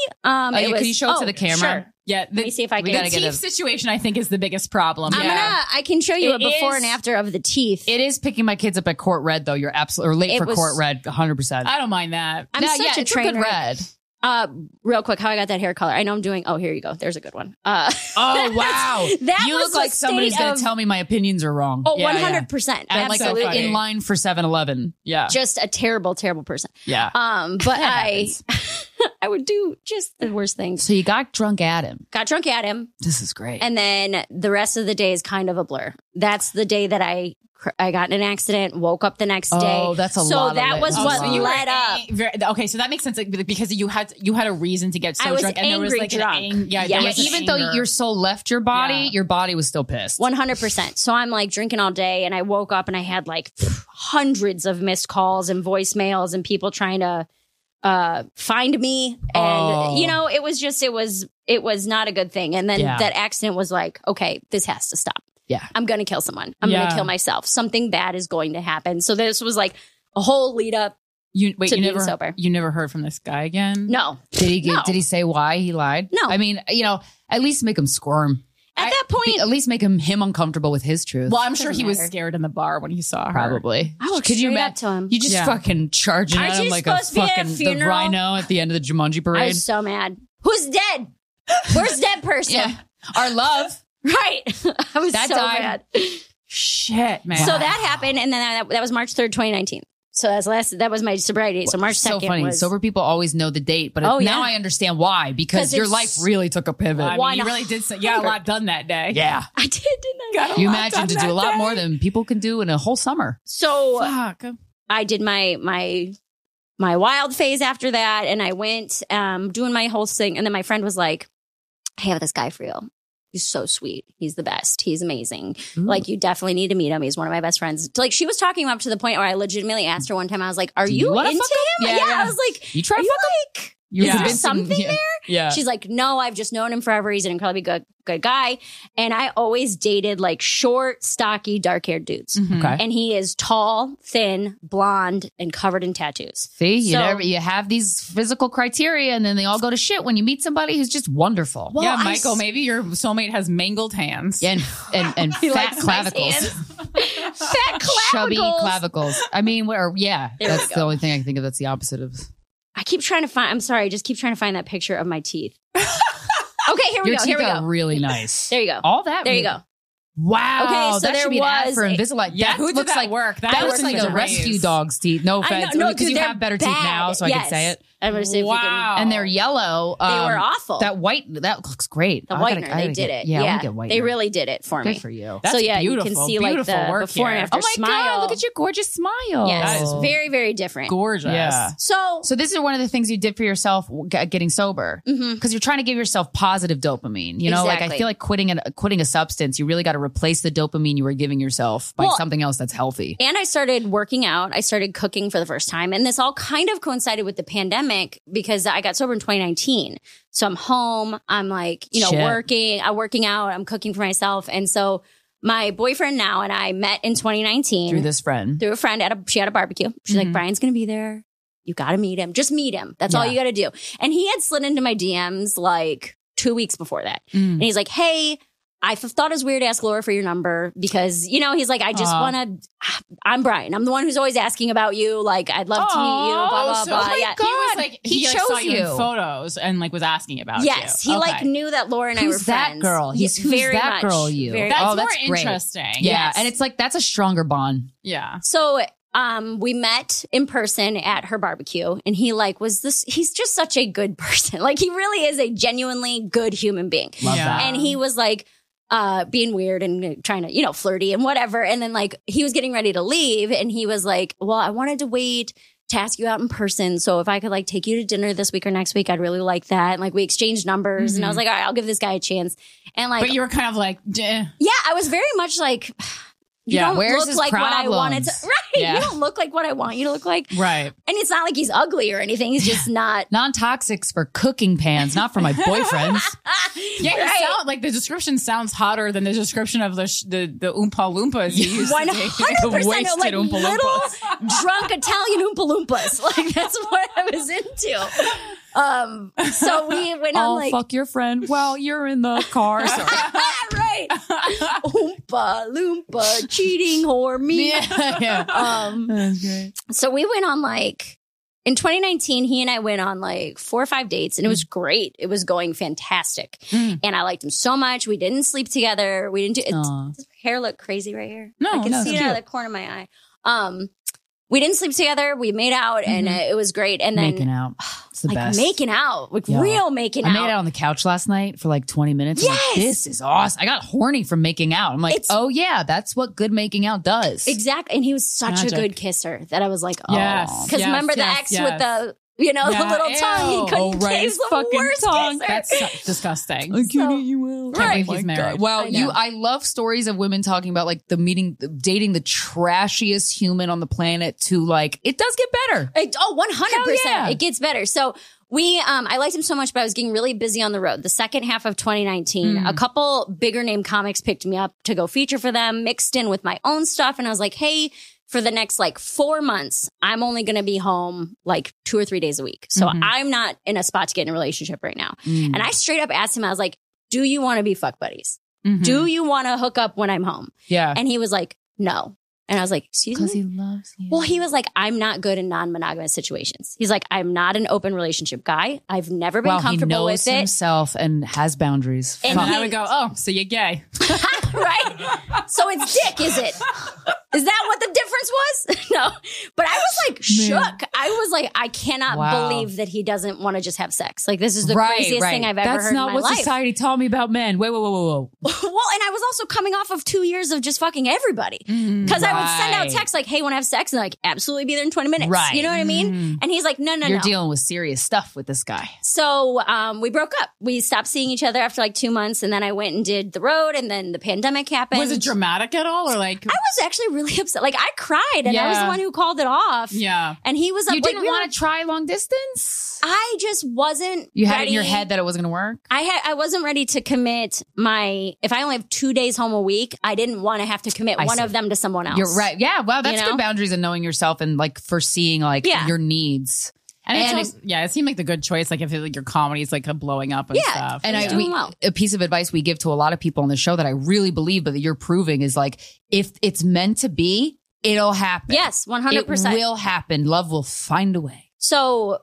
S8: Can you show it to the camera?
S6: Sure.
S13: Yeah,
S6: let me see if I can.
S13: The teeth situation, I think, is the biggest problem.
S6: I can show you a before and after of the teeth.
S8: It is picking my kids up at Court Red, though. You're absolutely late for Court Red, 100%.
S13: I don't mind that.
S6: I'm such a train
S8: red.
S6: Real quick, how I got that hair color. I know I'm doing. Oh, here you go. There's a good one.
S8: Oh wow, you look like somebody's going to tell me my opinions are wrong.
S6: Oh, 100%.
S8: I'm like in line for 7-Eleven. Yeah,
S6: just a terrible, terrible person.
S8: Yeah.
S6: But I would do just the worst things.
S8: So you got drunk at him.
S6: Got drunk at him.
S8: This is great.
S6: And then the rest of the day is kind of a blur. That's the day that I got in an accident, woke up the next day.
S8: Oh, that's a lot.
S6: So that was what led up.
S13: Okay, so that makes sense because you had a reason to get so drunk, and there was like
S6: drunk.
S8: Even though your soul left your body, your body was still pissed.
S6: 100%. So I'm like drinking all day, and I woke up and I had like hundreds of missed calls and voicemails and people trying to find me, and it was not a good thing. And then that accident was like, okay, this has to stop.
S8: Yeah.
S6: I'm going to kill someone. I'm going to kill myself. Something bad is going to happen. So this was like a whole lead up to being sober.
S13: You never heard from this guy again?
S6: No.
S8: Did he say why he lied?
S6: No.
S8: I mean, at least make him squirm.
S6: At that point,
S8: at least make him uncomfortable with his truth.
S13: Well, I'm sure he was scared in the bar when he saw her.
S8: Probably.
S6: I walked straight up to him.
S8: You just fucking charging at him like a fucking the rhino at the end of the Jumanji parade.
S6: I was so mad. Who's dead? Where's dead person?
S8: Yeah. Our love.
S6: Right. I was so mad.
S13: Shit, man.
S6: So that happened, and then that was March 3rd, 2019. So that was my sobriety date. So March 2nd
S8: so funny.
S6: was...
S8: Sober people always know the date, but now I understand why. Because your life really took a pivot.
S13: I mean, you really did. You got a lot done that day.
S8: Yeah.
S6: I did, didn't I?
S8: You imagine to do a lot more than people can do in a whole summer.
S6: So I did my wild phase after that, and I went doing my whole thing. And then my friend was like, I have this guy for you. He's so sweet. He's the best. He's amazing. Ooh. Like, you definitely need to meet him. He's one of my best friends. Like, she was talking up to the point where I legitimately asked her one time, I was like, are you into him? Yeah. I was like,
S8: you try to fuck him?
S6: Is something there?
S8: Yeah.
S6: She's like, no, I've just known him forever. He's an incredibly good guy. And I always dated like short, stocky, dark-haired dudes.
S8: Okay.
S6: And he is tall, thin, blonde, and covered in tattoos.
S8: See, you have these physical criteria, and then they all go to shit when you meet somebody who's just wonderful.
S13: Well, Michael, maybe your soulmate has mangled hands.
S8: And fat clavicles.
S6: Fat clavicles.
S8: Chubby clavicles. I mean, that's the only thing I can think of that's the opposite of.
S6: I keep trying to find, I'm sorry, I just keep trying to find that picture of my teeth. Okay, here we
S8: Your
S6: go.
S8: teeth
S6: Here we
S8: are
S6: go.
S8: really nice.
S6: There you go.
S8: All that.
S6: There you go.
S8: Wow.
S6: Okay, so
S8: that
S6: there
S8: should be an ad
S6: was
S8: for Invisalign.
S13: Yeah,
S8: that
S13: who did
S8: looks
S13: that
S8: like
S13: work?
S8: That looks like a rescue dog's teeth. No offense, because
S6: dude,
S8: you
S6: they're
S8: have better teeth
S6: bad.
S8: now, so I can say it.
S6: I'm gonna see if we can.
S8: And they're yellow.
S6: They were awful.
S8: That looks great.
S6: The whitener, they did it.
S8: Yeah, I want to get whitener.
S6: They really did it for me.
S8: Good for you.
S13: That's
S6: so yeah,
S13: beautiful.
S6: you can see
S13: Beautiful
S6: like the
S13: work
S6: before and
S13: here.
S6: after
S8: Oh my
S6: smile.
S8: God, look at your gorgeous smile.
S6: Yes, it's very, very different.
S13: Gorgeous.
S8: Yeah.
S6: So
S8: this is one of the things you did for yourself getting sober, because you're trying to give yourself positive dopamine. You know, like I feel like quitting a substance, you really got to replace the dopamine you were giving yourself by something else that's healthy.
S6: And I started working out. I started cooking for the first time. And this all kind of coincided with the pandemic because I got sober in 2019. So I'm home. I'm like, working. I'm working out. I'm cooking for myself. And so my boyfriend now and I met in 2019.
S8: Through this friend.
S6: Through a friend. She had a barbecue. She's like, Brian's going to be there. You got to meet him. Just meet him. That's all you got to do. And he had slid into my DMs like 2 weeks before that. And he's like, hey, I thought it was weird to ask Laura for your number because, he's like, I just want to, I'm Brian. I'm the one who's always asking about you. Like, I'd love to meet you, blah, blah, blah.
S8: Oh my God.
S13: He was like, he
S8: chose
S13: saw you in
S8: you.
S13: photos and like was asking about you.
S6: Yes. He like knew that Laura and I were
S8: Who's that
S6: friends.
S8: girl? Who's
S6: very
S8: that
S6: much,
S8: girl you?
S6: very-
S13: That's more
S8: great.
S13: interesting.
S8: Yeah.
S6: Yes.
S8: And it's like, that's a stronger bond.
S13: Yeah.
S6: So, we met in person at her barbecue and he like he's just such a good person. Like he really is a genuinely good human being.
S8: Love that.
S6: And he was like, being weird and trying to, flirty and whatever. And then like he was getting ready to leave and he was like, well, I wanted to wait to ask you out in person. So if I could like take you to dinner this week or next week, I'd really like that. And like we exchanged numbers and I was like, all right, I'll give this guy a chance. And like,
S13: but you were kind of like,
S6: yeah, I was very much like, you don't
S8: where's
S6: look
S8: his
S6: like
S8: problems?
S6: what I wanted to. Right.
S8: Yeah.
S6: You don't look like what I want you to look like.
S13: right.
S6: And it's not like he's ugly or anything. He's just not.
S8: Non-toxics for cooking pans, not for my boyfriends.
S13: Yeah, you sound like the description sounds hotter than the description of the Oompa Loompas you used
S6: 100%.
S13: to date.
S6: Wasted like
S13: Oompa
S6: little
S13: Loompas.
S6: drunk Italian Oompa Loompas. Like that's what I was into. So we went on like.
S8: Fuck your friend while you're in the car. Sorry.
S6: Right. Oompa Loompa cheating whore me.
S8: Yeah. That's great.
S6: So we went on like in 2019, he and I went on like 4 or 5 dates and it was great. It was going fantastic. And I liked him so much. We didn't sleep together. We didn't do it. Does my hair look crazy right here?
S13: No,
S6: I can see it out of the corner of my eye. We didn't sleep together. We made out and it was great. And then
S8: Making out. It's the
S6: like
S8: best.
S6: making out, like
S8: Yeah.
S6: real making out.
S8: I made out on the couch last night for like 20 minutes. I'm like,
S6: Yes!
S8: this is awesome. I got horny from making out. I'm like,
S6: It's-
S8: oh yeah, that's what good making out does.
S6: Exactly. And he was such
S13: Magic.
S6: a good kisser that I was like, oh.
S13: Yes.
S6: Because remember the ex with the, the little tongue. He couldn't
S8: right.
S6: He's the
S8: Fucking
S6: worst
S8: tongue.
S6: kisser.
S13: That's so disgusting.
S8: I can't eat you out.
S13: Can't believe
S8: Oh
S13: he's
S8: my
S13: married.
S8: God. Wow,
S6: I know.
S8: I love stories of women talking about like dating the trashiest human on the planet to like, it does get better.
S6: 100%.
S8: yeah.
S6: It gets better. So I liked him so much, but I was getting really busy on the road. The second half of 2019, a couple bigger name comics picked me up to go feature for them, mixed in with my own stuff. And I was like, hey, for the next like 4 months, I'm only going to be home like 2 or 3 days a week. So I'm not in a spot to get in a relationship right now. And I straight up asked him, I was like, do you want to be fuck buddies? Do you want to hook up when I'm home?
S8: Yeah.
S6: And he was like, no. And I was like, excuse me?
S8: Because he loves you.
S6: Well, he was like, I'm not good in non-monogamous situations. He's like, I'm not an open relationship guy. I've never been comfortable
S8: he knows
S6: with it.
S8: himself and has boundaries.
S6: And
S13: And I would go, oh, so you're gay.
S6: Right? So it's dick, is it? Is that what the difference was? No. But I was like shook. I was like, I cannot believe that he doesn't want to just have sex. Like, this is the craziest thing I've ever heard in my life.
S8: That's not what society taught me about men. Whoa.
S6: Well, and I was also coming off of 2 years of just fucking everybody. Because I I would send out texts like, hey, want to have sex? And like, absolutely be there in 20 minutes.
S8: Right.
S6: You know what I mean? And he's like, no.
S8: You're dealing with serious stuff with this guy.
S6: So we broke up. We stopped seeing each other after like 2 months. And then I went and did The Road. And then the pandemic happened.
S13: Was it dramatic at all? Or like,
S6: I was actually really upset. Like I cried and I was the one who called it off.
S13: Yeah.
S6: And he was
S8: You didn't want to try long distance?
S6: I just wasn't
S8: You had
S6: ready.
S8: it in your head that it wasn't going to work?
S6: I wasn't ready to commit if I only have 2 days home a week, I didn't want to have to commit one of them to someone else.
S8: You're right. Yeah. Wow. That's good boundaries and knowing yourself and like foreseeing like your needs.
S13: And it seemed like the good choice. Like if like your comedy is like blowing up and stuff.
S8: And a piece of advice we give to a lot of people on the show that I really believe, but that you're proving is like, if it's meant to be, it'll happen.
S6: Yes, 100%.
S8: It will happen. Love will find a way.
S6: So,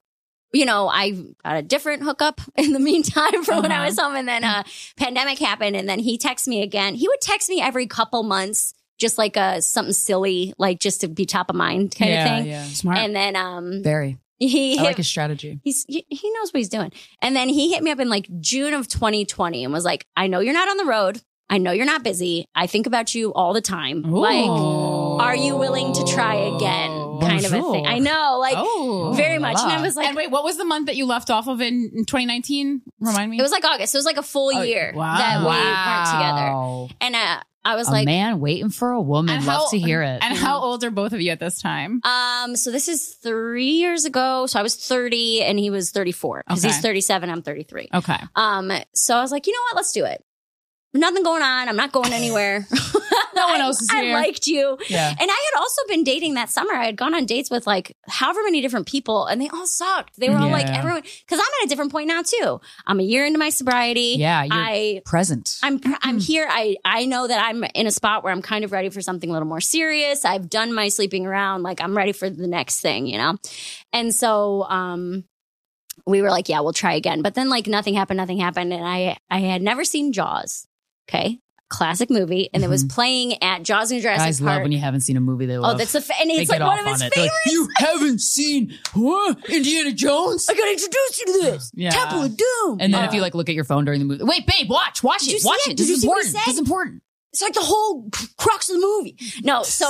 S6: I got a different hookup in the meantime from when I was home. And then pandemic happened. And then he texted me again. He would text me every couple months, just like something silly, like just to be top of mind kind of thing.
S8: Yeah, smart.
S6: And then
S8: very. I like his strategy.
S6: He knows what he's doing. And then he hit me up in like June of 2020 and was like, I know you're not on the road. I know you're not busy. I think about you all the time.
S13: Ooh.
S6: Like, are you willing to try again? Kind of a thing. I know, like very much. And I was like,
S13: and wait, what was the month that you left off of in 2019? Remind me.
S6: It was like August. It was like a full year that we weren't together. And I was like,
S8: man waiting for a woman. Love to hear it.
S13: And how old are both of you at this time?
S6: So this is 3 years ago. So I was 30 and he was 34 because he's 37. I'm 33.
S13: Okay.
S6: So I was like, you know what? Let's do it. Nothing going on. I'm not going anywhere.
S13: No one else is here.
S6: I liked you.
S8: Yeah.
S6: And I had also been dating that summer. I had gone on dates with like however many different people and they all sucked. They were all like everyone, because I'm at a different point now too. I'm a year into my sobriety.
S8: Yeah. You're present.
S6: I'm here. I know that I'm in a spot where I'm kind of ready for something a little more serious. I've done my sleeping around. Like I'm ready for the next thing, And so, we were like, yeah, we'll try again. But then like nothing happened. And I had never seen Jaws. Okay. Classic movie. And it was playing at Jaws and Jurassic
S8: Guys
S6: Park.
S8: love when you haven't seen a movie they love.
S6: Oh, that's and it's like one of his favorites.
S8: Like, you haven't seen Indiana Jones?
S6: I got to introduce you to this.
S8: Yeah.
S6: Temple of Doom.
S8: And then if you like look at your phone during the movie, wait, babe, watch it. Watch it. This is important. This is important.
S6: It's like the whole crux of the movie. No. So,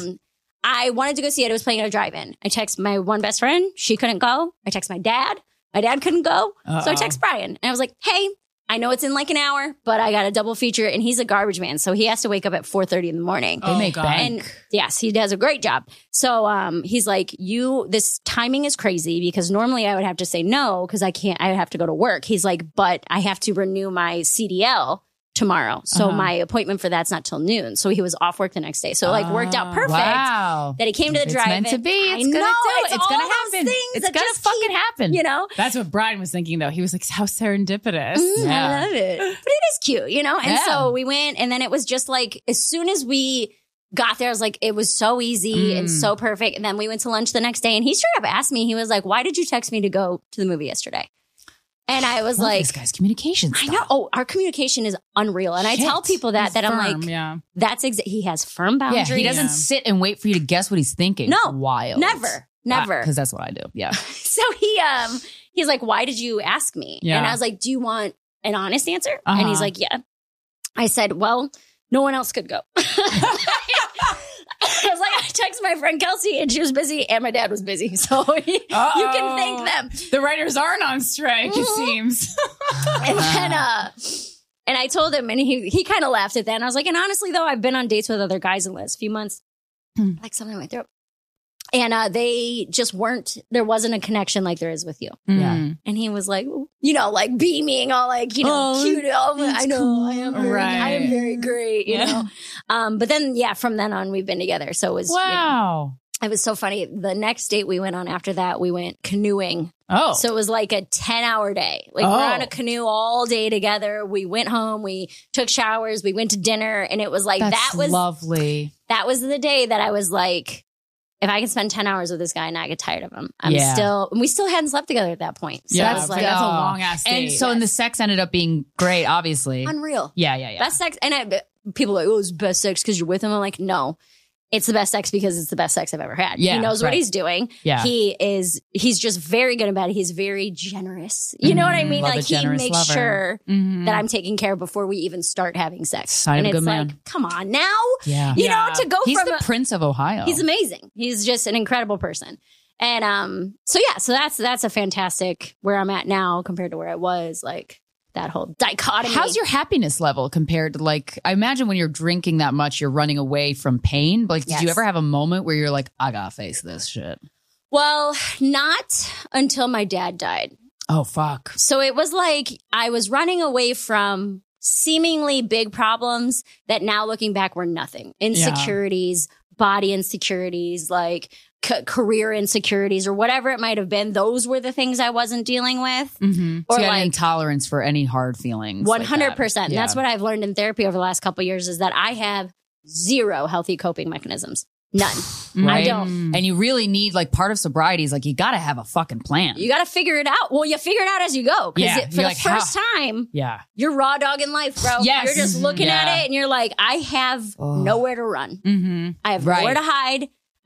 S6: I wanted to go see it. It was playing at a drive-in. I text my one best friend. She couldn't go. I text my dad. My dad couldn't go. So I text Brian and I was like, hey, I know it's in like an hour, but I got a double feature and he's a garbage man. So he has to wake up at 4:30 in the morning.
S8: They make bank.
S6: And yes, he does a great job. So he's like, this timing is crazy because normally I would have to say no because I would have to go to work. He's like, but I have to renew my CDL tomorrow. So my appointment for that's not till noon. So he was off work the next day. So it like worked out perfect that he came to the drive-in.
S8: It's meant to be. It's
S6: going to
S8: do. It's
S6: going
S8: to happen. It's going to fucking happen.
S13: That's what Brian was thinking though. He was like, how serendipitous.
S6: I love it. But it is cute, And so we went and then it was just like, as soon as we got there, I was like, it was so easy and so perfect. And then we went to lunch the next day and he straight up asked me, he was like, why did you text me to go to the movie yesterday? And I was like,
S8: this guy's communication style.
S6: I know. Oh, our communication is unreal. And I tell people that
S13: firm,
S6: I'm like, that's he has firm boundaries.
S8: Yeah, he doesn't sit and wait for you to guess what he's thinking.
S6: No.
S8: Wild.
S6: Never.
S8: Because that's what I do. Yeah.
S6: So he's like, why did you ask me?
S13: Yeah.
S6: And I was like, do you want an honest answer? And he's like, yeah. I said, well, no one else could go. I was like, I texted my friend Kelsey and she was busy and my dad was busy. So you can thank them.
S13: The writers aren't on strike, it seems.
S6: And then, and I told him and he kind of laughed at that. And I was like, and honestly though, I've been on dates with other guys in the last few months. Like something in my throat. And they just there wasn't a connection like there is with you.
S8: Yeah.
S6: And he was like, like beaming, all like, cute. Oh, I know. Cool. I am very great, you know. But then, from then on, we've been together. So it was,
S8: wow.
S6: It was so funny. The next date we went on after that, we went canoeing.
S8: Oh.
S6: So it was like a 10-hour day. Like we're on a canoe all day together. We went home. We took showers. We went to dinner. And it was like, that was
S8: lovely.
S6: That was the day that I was like, if I can spend 10 hours with this guy and not get tired of him, we still hadn't slept together at that point. So
S13: that's a long ass date.
S8: And so, and the sex ended up being great, obviously.
S6: Unreal.
S8: Yeah.
S6: Best sex. And people are like, it's best sex because you're with him. I'm like, no. it's the best sex because it's the best sex I've ever had.
S8: Yeah,
S6: he knows what
S8: right.
S6: he's doing.
S8: Yeah.
S6: He's just very good about it. He's very generous. You know what I mean?
S8: Love a
S6: Like he
S8: generous
S6: makes
S8: lover.
S6: sure that I'm taken care of before we even start having sex.
S8: Sign
S6: and
S8: of a
S6: it's
S8: good
S6: like,
S8: man.
S6: come on now.
S8: Yeah.
S6: You know, to go
S8: He's
S6: from
S8: the Prince of Ohio.
S6: He's amazing. He's just an incredible person. And so that's a fantastic where I'm at now compared to where I was, like that whole dichotomy.
S8: How's your happiness level compared to like, I imagine when you're drinking that much, you're running away from pain. Like, did you
S6: Yes.
S8: ever have a moment where you're like, I gotta face this shit?
S6: Well, not until my dad died.
S8: Oh, fuck.
S6: So it was like I was running away from seemingly big problems that now looking back were nothing. Insecurities, body insecurities, like career insecurities or whatever it might have been. Those were the things I wasn't dealing with.
S8: Mm-hmm.
S6: Or
S8: So you had
S6: like
S8: intolerance for any hard feelings.
S6: 100%.
S8: Yeah.
S6: That's what I've learned in therapy over the last couple of years is that I have zero healthy coping mechanisms. None.
S8: Right?
S6: I don't.
S8: And you really need, like, part of sobriety is like, you gotta have a fucking plan.
S6: You got to figure it out. Well, you figure it out as you go. Because
S8: Yeah,
S6: for
S8: you're
S6: the
S8: like,
S6: first time,
S8: Yeah.
S6: you're raw dogging life, bro.
S8: Yes.
S6: You're just looking
S8: Yeah.
S6: at it and you're like, I have nowhere to run.
S8: Mm-hmm.
S6: I have
S8: Right.
S6: nowhere to hide.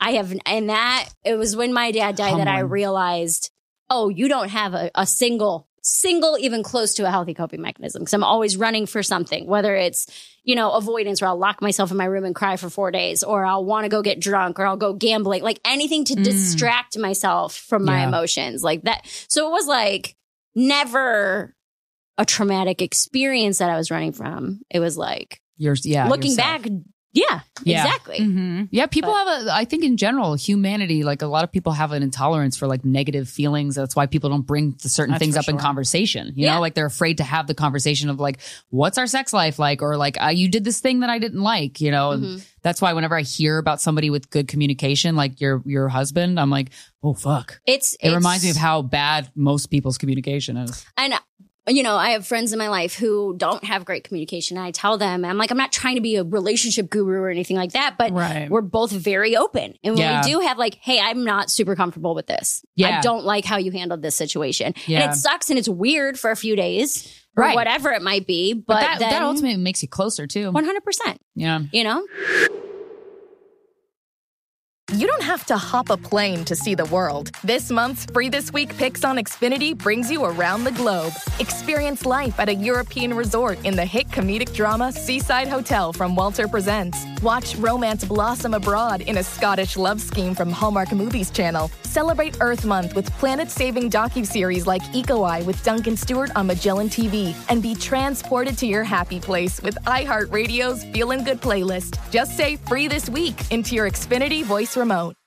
S6: It was when my dad died that I realized, oh, you don't have a single, even close to a healthy coping mechanism. Because I'm always running for something, whether it's, avoidance where I'll lock myself in my room and cry for 4 days, or I'll want to go get drunk, or I'll go gambling, like anything to distract myself from my emotions like that. So it was like never a traumatic experience that I was running from. It was like looking
S8: yourself.
S6: back. Yeah, exactly.
S8: Mm-hmm. Yeah, people have I think in general, humanity, like a lot of people have an intolerance for like negative feelings. That's why people don't bring certain things up in conversation. You know, like they're afraid to have the conversation of like, what's our sex life like? Or like, you did this thing that I didn't like, And that's why whenever I hear about somebody with good communication, like your husband, I'm like, oh, fuck. It reminds me of how bad most people's communication is.
S6: And I have friends in my life who don't have great communication. I tell them, I'm like, I'm not trying to be a relationship guru or anything like that, but we're both very open. And when we do have like, hey, I'm not super comfortable with this. I don't like how you handled this situation. And it sucks and it's weird for a few days or whatever it might be. But
S8: that ultimately makes you closer too.
S6: 100%.
S8: Yeah.
S1: You don't have to hop a plane to see the world. This month's Free This Week Picks on Xfinity brings you around the globe. Experience life at a European resort in the hit comedic drama Seaside Hotel from Walter Presents. Watch romance blossom abroad in a Scottish love scheme from Hallmark Movies Channel. Celebrate Earth Month with planet-saving docuseries like Eco Eye with Duncan Stewart on Magellan TV. And be transported to your happy place with iHeartRadio's Feelin' Good playlist. Just say Free This Week into your Xfinity voice remote.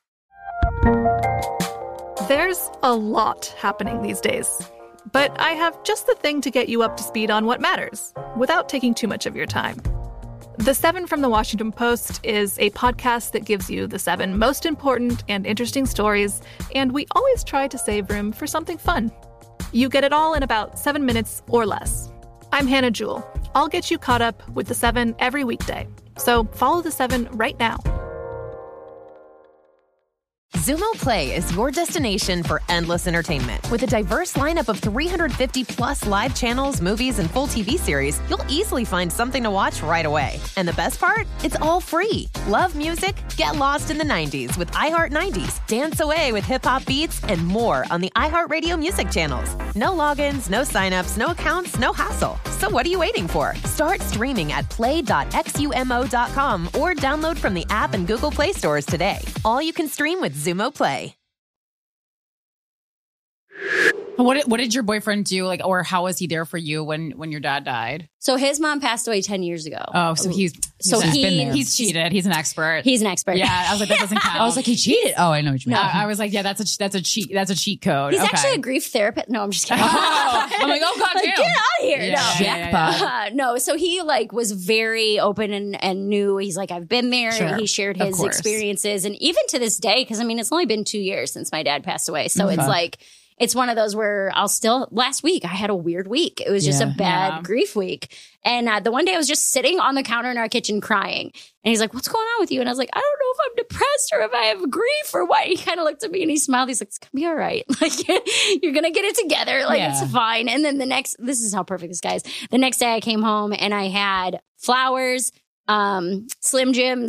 S14: There's a lot happening these days, but I have just the thing to get you up to speed on what matters without taking too much of your time. The 7 from the Washington Post is a podcast that gives you the 7 most important and interesting stories, and we always try to save room for something fun. You get it all in about 7 minutes or less. I'm Hannah Jewell. I'll get you caught up with the 7 every weekday. So follow the 7 right now.
S4: Zumo Play is your destination for endless entertainment. With a diverse lineup of 350 plus live channels, movies, and full TV series, you'll easily find something to watch right away. And the best part? It's all free. Love music? Get lost in the 90s with iHeart 90s, dance away with hip-hop beats, and more on the iHeartRadio music channels. No logins, no signups, no accounts, no hassle. So what are you waiting for? Start streaming at play.xumo.com or download from the app and Google Play stores today. All you can stream with Zumo Play.
S13: What did your boyfriend do? Like, or how was he there for you when your dad died?
S6: So his mom passed away 10 years ago.
S13: Oh, so he's been there. He's cheated. He's an expert.
S6: He's an expert.
S13: Yeah, I was like, that doesn't count.
S8: I was like, he cheated. Oh, I know what you mean.
S13: No, I was like, yeah, that's a cheat code.
S6: He's actually a grief therapist. No, I'm just kidding.
S13: I'm like, oh god,
S6: get out of here.
S13: Yeah,
S6: no. So he was very open and knew. He's like, I've been there.
S13: Sure.
S6: He shared his experiences, and even to this day, because it's only been 2 years since my dad passed away. So it's like. It's one of those where last week, I had a weird week. It was just a bad grief week. And the one day I was just sitting on the counter in our kitchen crying. And he's like, what's going on with you? And I was like, I don't know if I'm depressed or if I have grief or what. He kind of looked at me and he smiled. He's like, it's going to be all right. Like, you're going to get it together. Like, it's fine. And then this is how perfect this guy is. The next day I came home and I had flowers, Slim Jims,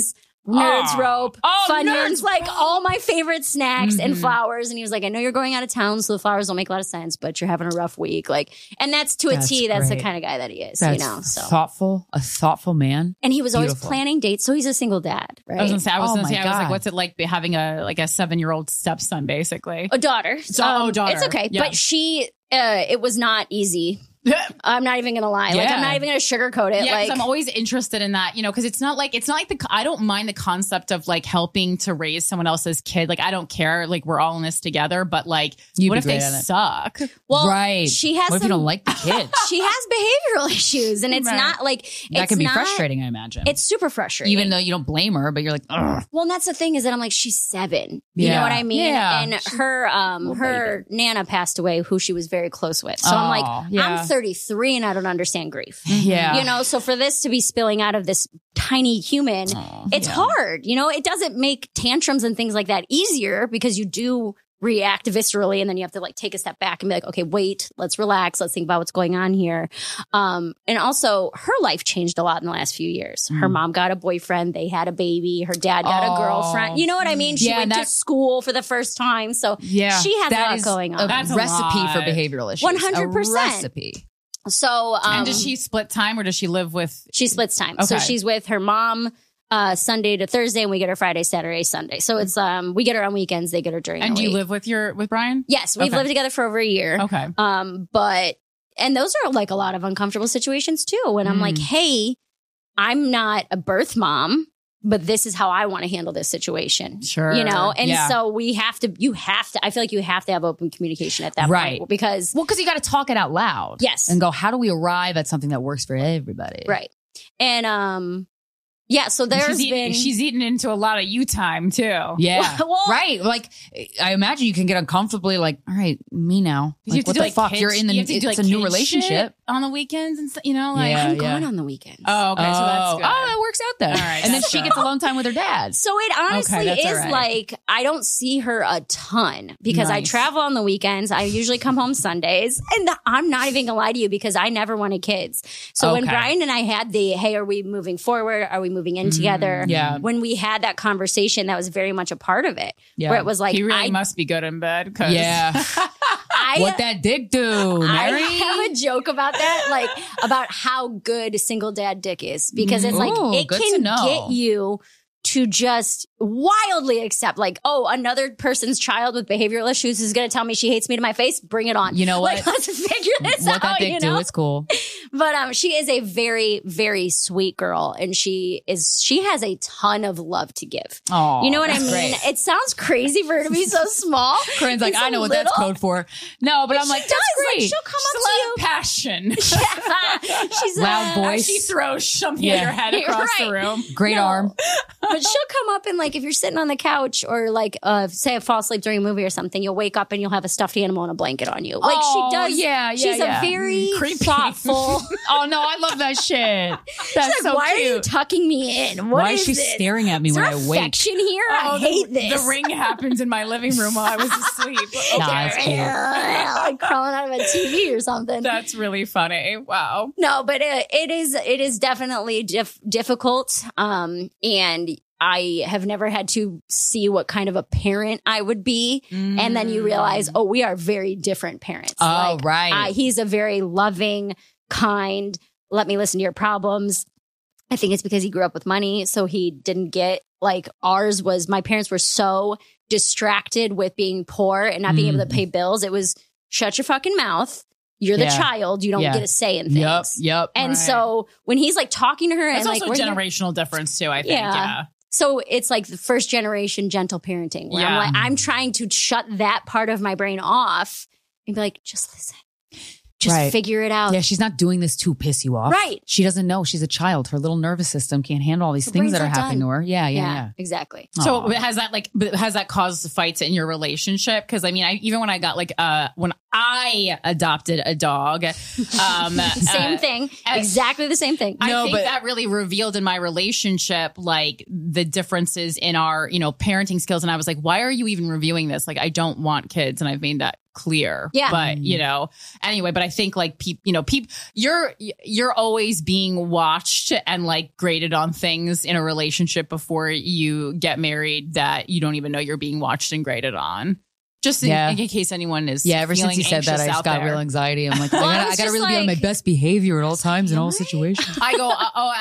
S6: Nerds rope, Funyuns,
S8: Nerds
S6: like all my favorite snacks and flowers. And he was like, I know you're going out of town, so the flowers don't make a lot of sense, but you're having a rough week. Like, and that's to a T. That's the kind of guy that he is,
S8: That's
S6: you know. So
S8: a thoughtful man.
S6: And he was always
S8: Beautiful.
S6: planning dates, so he's a single dad, right?
S13: I was gonna say, I was
S8: God.
S13: like, what's it like having a 7-year-old stepson, basically?
S6: A daughter.
S13: Daughter.
S6: It's okay,
S13: Yeah.
S6: but it was not easy. I'm not even gonna lie. Like,
S13: Yeah.
S6: I'm not even gonna sugarcoat it.
S13: Yeah,
S6: like,
S13: because I'm always interested in that, you know, because it's not like I don't mind the concept of like helping to raise someone else's kid. Like, I don't care. Like, we're all in this together. But like, what if they suck?
S6: well,
S8: Right.
S6: she has
S8: What if you don't like the kid?
S6: she has behavioral issues, and it's
S13: Right.
S6: not like
S8: That
S6: it's
S8: can be
S6: not-
S8: frustrating, I imagine.
S6: It's super frustrating.
S8: Even though you don't blame her, but you're like, ugh.
S6: Well, and that's the thing is that I'm like, she's 7. You
S8: Yeah.
S6: know what I mean?
S8: Yeah.
S6: And her Nana passed away, who she was very close with. So I'm like,
S8: yeah.
S6: I'm 33 and I don't understand grief.
S8: Yeah.
S6: You know, so for this to be spilling out of this tiny human, it's hard. You know, it doesn't make tantrums and things like that easier because you do react viscerally, and then you have to like take a step back and be like, okay, wait, let's relax, let's think about what's going on here. And also her life changed a lot in the last few years. Her mom got a boyfriend, they had a baby, her dad got a girlfriend. You know what I mean? She went to school for the first time, so she has a lot going on.
S8: That's a recipe for behavioral issues.
S6: 100%.
S8: A recipe.
S6: So
S13: and does she split time, or does she live with?
S6: She splits time.
S13: Okay.
S6: So she's with her mom Sunday to Thursday, and we get her Friday, Saturday, Sunday. So it's we get her on weekends, they get her during
S13: And
S6: the
S13: do you
S6: week.
S13: live with Brian?
S6: Yes, we've lived together for over a year.
S13: Okay.
S6: And those are like a lot of uncomfortable situations too. When I'm like, hey, I'm not a birth mom, but this is how I want to handle this situation.
S8: Sure.
S6: You know? And
S8: Yeah.
S6: so you have to, I feel like you have to have open communication at that point. Because
S8: Well, because you got to talk it out loud.
S6: Yes.
S8: And go, how do we arrive at something that works for everybody?
S6: right. And yeah, so
S13: She's eaten into a lot of you time too.
S8: Yeah.
S6: Well-
S8: right. Like, I imagine you can get uncomfortably like, all right, me now.
S13: You
S8: Like,
S13: have to
S8: what
S13: do,
S8: the
S13: like,
S8: fuck?
S13: kids-
S8: You're in the,
S13: you have to do,
S8: it's
S13: like,
S8: a new
S13: kid
S8: relationship.
S13: shit on the weekends and you know, like
S8: Yeah.
S6: I'm gone on the weekends.
S13: Oh, okay, so that's good.
S8: Oh, that works out then.
S13: All right,
S8: and then
S13: that's
S8: she
S13: good.
S8: gets alone time with her dad.
S6: So it honestly
S8: that's all
S6: is
S8: right.
S6: like, I don't see her a ton because I
S8: Nice.
S6: travel on the weekends. I usually come home Sundays, and I'm not even gonna lie to you because I never wanted kids. So when
S8: Okay.
S6: Brian and I had hey, are we moving forward? Are we moving in together?
S8: yeah.
S6: When we had that conversation, that was very much a part of it.
S8: Yeah.
S6: Where it was like,
S13: He really must be good in bed. 'Cause
S8: Yeah. what that dick do, Mary?
S6: I have a joke about that, like about how good single dad dick is, because it's like
S8: Ooh,
S6: it
S8: good to
S6: can
S8: know.
S6: get you to just wildly accept, like, oh, another person's child with behavioral issues is going to tell me she hates me to my face. Bring it on.
S8: You know what?
S6: Like, let's figure this
S8: What
S6: out.
S8: that dick
S6: you
S8: do,
S6: know?
S8: it's cool.
S6: But she is a very, very sweet girl, and she has a ton of love to give.
S8: Oh,
S6: You know what I
S8: that's
S6: mean?
S8: great.
S6: It sounds crazy for her to be so small.
S8: Corinne's like,
S6: It's
S8: I
S6: a
S8: know what that's
S6: little-
S8: code for. No, but I'm like,
S6: She
S8: that's
S6: does.
S8: great.
S6: Like, she'll come
S13: She's
S6: up
S13: a
S6: to
S13: lot
S6: you.
S13: of passion.
S6: Yeah. She's
S8: Loud voice.
S13: She throws something
S8: Yeah.
S13: at your head across the
S6: Right.
S13: room.
S8: Great
S6: No.
S8: arm.
S6: But she'll come up and like if you're sitting on the couch or like say I fall asleep during a movie or something, you'll wake up and you'll have a stuffed animal and a blanket on you. Like
S8: Oh,
S6: she does.
S8: yeah,
S6: She's
S8: yeah.
S6: a very
S13: Creepy.
S6: thoughtful.
S8: Oh no, I love that shit. That's
S6: She's like,
S8: so
S6: why
S8: cute.
S6: are you tucking me in?
S8: Why is she
S6: this?
S8: staring at me
S6: Is
S8: when
S6: there
S8: I wake?
S6: affection here? I hate this.
S13: The ring happens in my living room while I was asleep. Okay.
S8: Nah, that's cute.
S6: like crawling out of a TV or something.
S13: That's really funny. Wow.
S6: No, but it is definitely difficult. And I have never had to see what kind of a parent I would be. And then you realize, oh, we are very different parents.
S8: Oh, right.
S6: He's a very loving, kind, let me listen to your problems. I think it's because he grew up with money. So he didn't get like my parents were so distracted with being poor and not being able to pay bills. It was shut your fucking mouth. You're the
S8: Yeah.
S6: child. You don't
S8: Yeah.
S6: get a say in things.
S8: Yep.
S6: And
S13: Right.
S6: so when he's like talking to her
S13: That's
S6: and like,
S13: also a generational difference too, I think. Yeah.
S6: so it's like the first generation gentle parenting where
S13: Yeah.
S6: I'm trying to shut that part of my brain off and be like, just listen, just
S8: Right.
S6: figure it out.
S8: Yeah, she's not doing this to piss you off.
S6: Right.
S8: She doesn't know. She's a child. Her little nervous system can't handle all these
S6: Her
S8: things
S6: brain's
S8: that are
S6: not
S8: happening
S6: done.
S8: to her. Yeah.
S6: Exactly.
S13: So has that caused fights in your relationship? Because I mean, even when I got like when I adopted a dog.
S6: Same thing. Exactly the same thing.
S13: I think that really revealed in my relationship, like the differences in our, parenting skills. And I was like, why are you even reviewing this? Like, I don't want kids. And I've made that clear.
S6: Yeah.
S13: But, anyway, but I think like you're always being watched and like graded on things in a relationship before you get married that you don't even know you're being watched and graded on. Just in case anyone is
S8: ever since you said that, I just got real anxiety. I'm like, I gotta really be on my best behavior at all times in all situations.
S13: I go,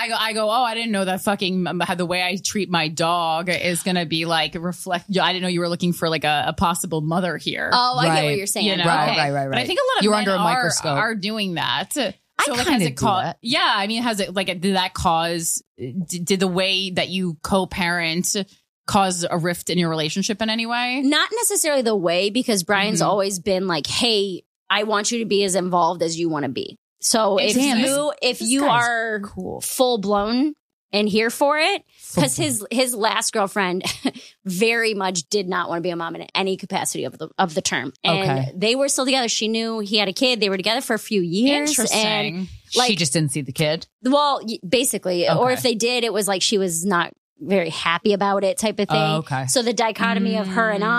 S13: I didn't know that fucking the way I treat my dog is gonna be like reflect. I didn't know you were looking for like a possible mother here.
S6: Oh, I get what you're saying.
S8: Right.
S13: But I think a lot of
S8: you're
S13: men
S8: under a microscope.
S13: are doing that. So
S8: I
S13: like,
S8: kind of do that.
S13: Yeah, I mean, did that cause? Did the way that you co-parent cause a rift in your relationship in any way?
S6: Not necessarily the way, because Brian's always been like, hey, I want you to be as involved as you want to be. So if you are full blown and here for it, because his last girlfriend very much did not want to be a mom in any capacity of the term. And they were still together. She knew he had a kid. They were together for a few years.
S13: Interesting.
S6: And
S8: she just didn't see the kid?
S6: Well, basically. Or if they did, it was like she was not very happy about it type of thing. So the dichotomy of her and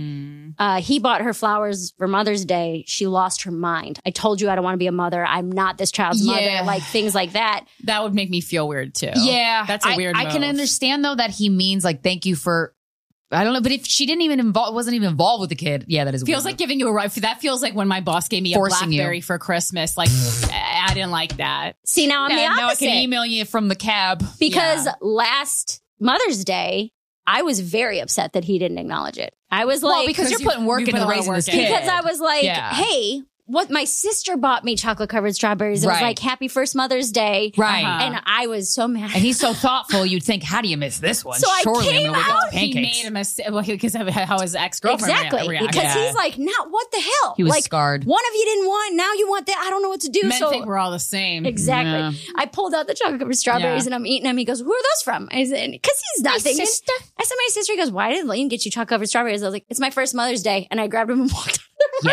S6: I, he bought her flowers for Mother's Day. She lost her mind. I told you I don't want to be a mother. I'm not this child's mother. Like things like that.
S13: That would make me feel weird too.
S8: Yeah.
S13: That's a weird move.
S8: I can understand though that he means like, thank you for, I don't know, but if she wasn't even involved with the kid, that is
S13: feels like giving you a right. That feels like when my boss gave me a BlackBerry for Christmas. Like I didn't like that.
S6: See, now I'm the opposite.
S8: Now I can email you from the cab
S6: because last Mother's Day, I was very upset that he didn't acknowledge it. I was like,
S8: because you're putting work into raising this kid.
S6: Because I was like, hey, what my sister bought me chocolate covered strawberries. It was like, happy first Mother's Day.
S8: Right.
S6: And I was so mad.
S8: And he's so thoughtful. You'd think, how do you miss this one?
S6: So
S8: Surely
S6: I came out.
S13: He made a mistake because of how his ex-girlfriend reacted.
S6: Because he's like, now what the hell?
S8: He was
S6: like,
S8: scarred.
S6: One of you didn't want, now you want that. I don't know what to do.
S13: Men think we're all the same.
S6: Exactly.
S8: Yeah.
S6: I pulled out the chocolate covered strawberries and I'm eating them. He goes, who are those from? I said, because he's not thinking.
S8: Sister.
S6: I said, my sister. He goes, why did Lane get you chocolate covered strawberries? I was like, it's my first Mother's Day. And I grabbed him and walked out.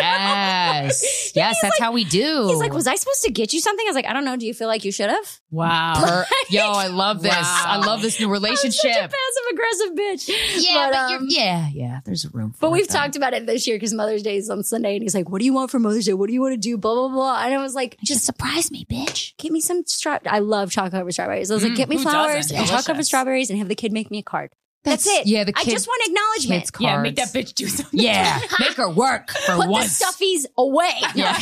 S8: Yes. Yes, that's how we do.
S6: He's like, was I supposed to get you something? I was like, I don't know. Do you feel like you should have?
S13: Wow.
S8: Yo, I love this.
S13: Wow.
S8: I love this new relationship.
S6: I'm such a passive aggressive bitch.
S8: Yeah, but there's room for it.
S6: But we've talked about it this year because Mother's Day is on Sunday and he's like, what do you want for Mother's Day? What do you want to do? Blah, blah, blah. And I was like, just surprise me, bitch. Give me some I love chocolate covered strawberries. I was like, get me flowers and chocolate covered strawberries and have the kid make me a card. That's it.
S8: Yeah, the
S6: I just want acknowledgement.
S13: Yeah, make that bitch do something.
S8: Yeah, make her work for
S6: Put
S8: once.
S6: the stuffies away.
S8: Yeah.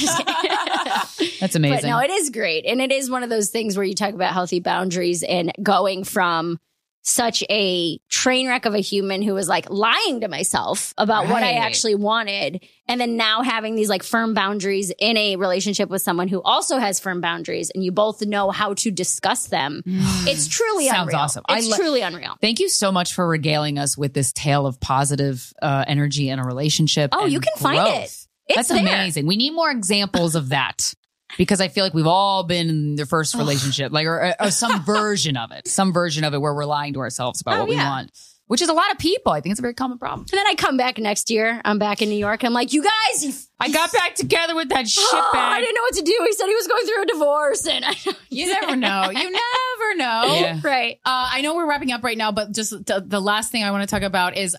S8: That's amazing.
S6: But no, it is great. And it is one of those things where you talk about healthy boundaries and going from such a train wreck of a human who was like lying to myself about what I actually wanted. And then now having these like firm boundaries in a relationship with someone who also has firm boundaries and you both know how to discuss them. It's truly
S8: Sounds
S6: unreal.
S8: awesome.
S6: It's truly unreal.
S8: Thank you so much for regaling us with this tale of positive energy in a relationship.
S6: Oh, you can find it.
S8: That's amazing. We need more examples of that. Because I feel like we've all been in the first relationship, like or some version of it where we're lying to ourselves about what we want, which is a lot of people. I think it's a very common problem.
S6: And then I come back next year. I'm back in New York. I'm like, you guys,
S8: I got back together with that shitbag.
S6: I didn't know what to do. He said he was going through a divorce, and
S13: you never know. You never know.
S8: Yeah.
S6: Right.
S13: I know we're wrapping up right now, but just the last thing I want to talk about is: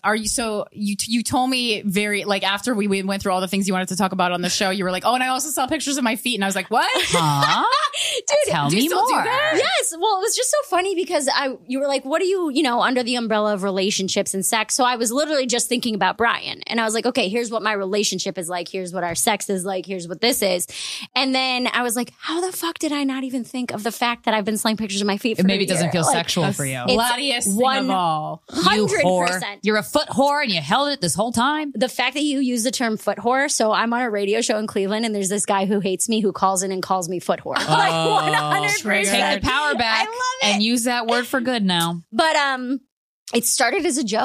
S13: you told me very like after we went through all the things you wanted to talk about on the show, you were like, oh, and I also saw pictures of my feet, and I was like, what?
S8: Huh?
S6: Dude,
S8: tell me more.
S6: Yes. Well, it was just so funny because you were like, what do you under the umbrella of relationships and sex? So I was literally just thinking about Brian, and I was like, okay, here's what my relationship is like. Here's what our sex is like. Here's what this is. And then I was like, how the fuck did I not even think of the fact that I've been slaying pictures of my feet for
S8: Maybe
S6: a
S8: it doesn't
S6: year?
S8: feel sexual for you.
S13: Sluttiest thing of all.
S6: 100%.
S8: You're a foot whore and you held it this whole time.
S6: The fact that you use the term foot whore. So I'm on a radio show in Cleveland and there's this guy who hates me who calls in and calls me foot whore. Like 100%.
S8: Take the power back
S6: I love it.
S8: and use that word for good now.
S6: But it started as a joke.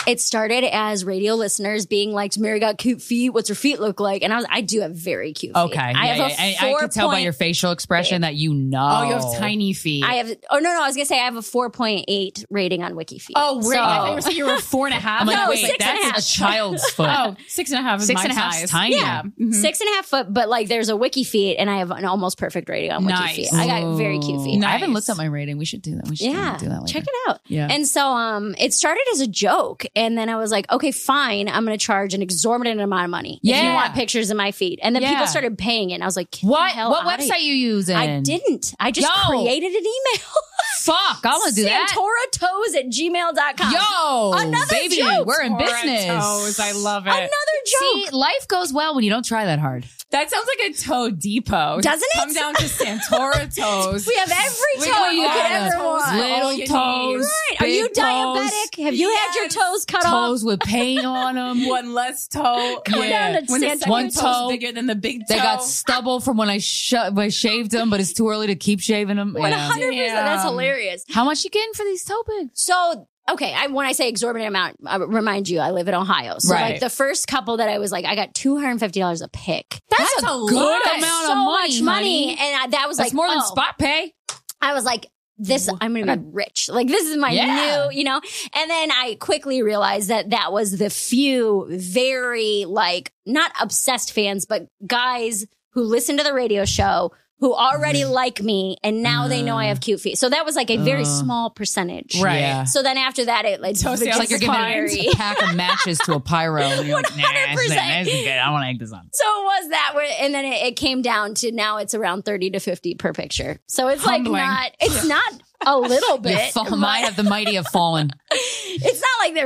S6: It started as radio listeners being like, Mary got cute feet. What's her feet look like? And I do have very cute feet.
S8: Okay. I could tell by your facial expression that you know.
S13: Oh, you have tiny feet.
S6: I was going to say I have a 4.8 rating on WikiFeet.
S13: Oh, wait.
S6: So,
S13: I thought you were saying you were 4.5.
S8: I'm like,
S6: No,
S8: wait,
S6: 6.5.
S8: that's a child's foot.
S13: Oh, 6.5 is my
S8: 6.5
S13: size.
S8: is tiny.
S13: Yeah. Mm-hmm.
S6: 6.5 foot, but like there's a WikiFeet and I have an almost perfect rating on WikiFeet. I got very cute feet.
S8: I haven't looked at my rating. We should do that. We should do that later.
S6: Check it out.
S8: Yeah.
S6: And so it started as a joke. And then I was like, okay, fine. I'm going to charge an exorbitant amount of money if you want pictures of my feet. And then people started paying it. And I was like,
S8: what website you using?
S6: I didn't. I just created an email.
S8: Fuck, I want to do that.
S6: SantoraToes@gmail.com.
S8: Yo,
S6: another
S8: baby,
S6: joke.
S8: we're in business.
S13: Toes, I love it.
S6: Another joke.
S8: See, life goes well when you don't try that hard.
S13: That sounds like a toe depot.
S6: Doesn't it?
S13: Come down to Santora Toes.
S6: We have every toe you could ever want.
S8: Little toes.
S6: Right. Are you diabetic? Have you had your toes cut off?
S8: Toes with paint on them.
S13: One less toe.
S6: Come down to
S13: when the
S6: Santa
S13: second
S8: one
S13: toe's
S8: toe
S13: bigger than the big toe.
S8: They got stubble from when I shaved them, but it's too early to keep shaving them.
S6: 100%. That's hilarious.
S8: How much you getting for these toe pigs?
S6: So, okay, when I say exorbitant amount, I remind you, I live in Ohio. So, like, the first couple that I was like, I got $250 a pick.
S8: That's a good amount of
S6: much money. And that was
S8: That's
S6: like,
S8: more than spot pay.
S6: I was like, I'm going to be rich. Like, this is my new, you know? And then I quickly realized that was the few very, like, not obsessed fans, but guys who listen to the radio show who already like me, and now they know I have cute feet. So that was like a very small percentage.
S8: Right. Yeah.
S6: So then after that, it like,
S8: it's like you're giving a pack of matches to a pyro. And you're like, nah, this is good. I want to egg this on.
S6: So it was that, and then it came down to now it's around 30 to 50 per picture. So it's humbling. It's not a little bit.
S8: The mighty have fallen.
S6: It's not like they're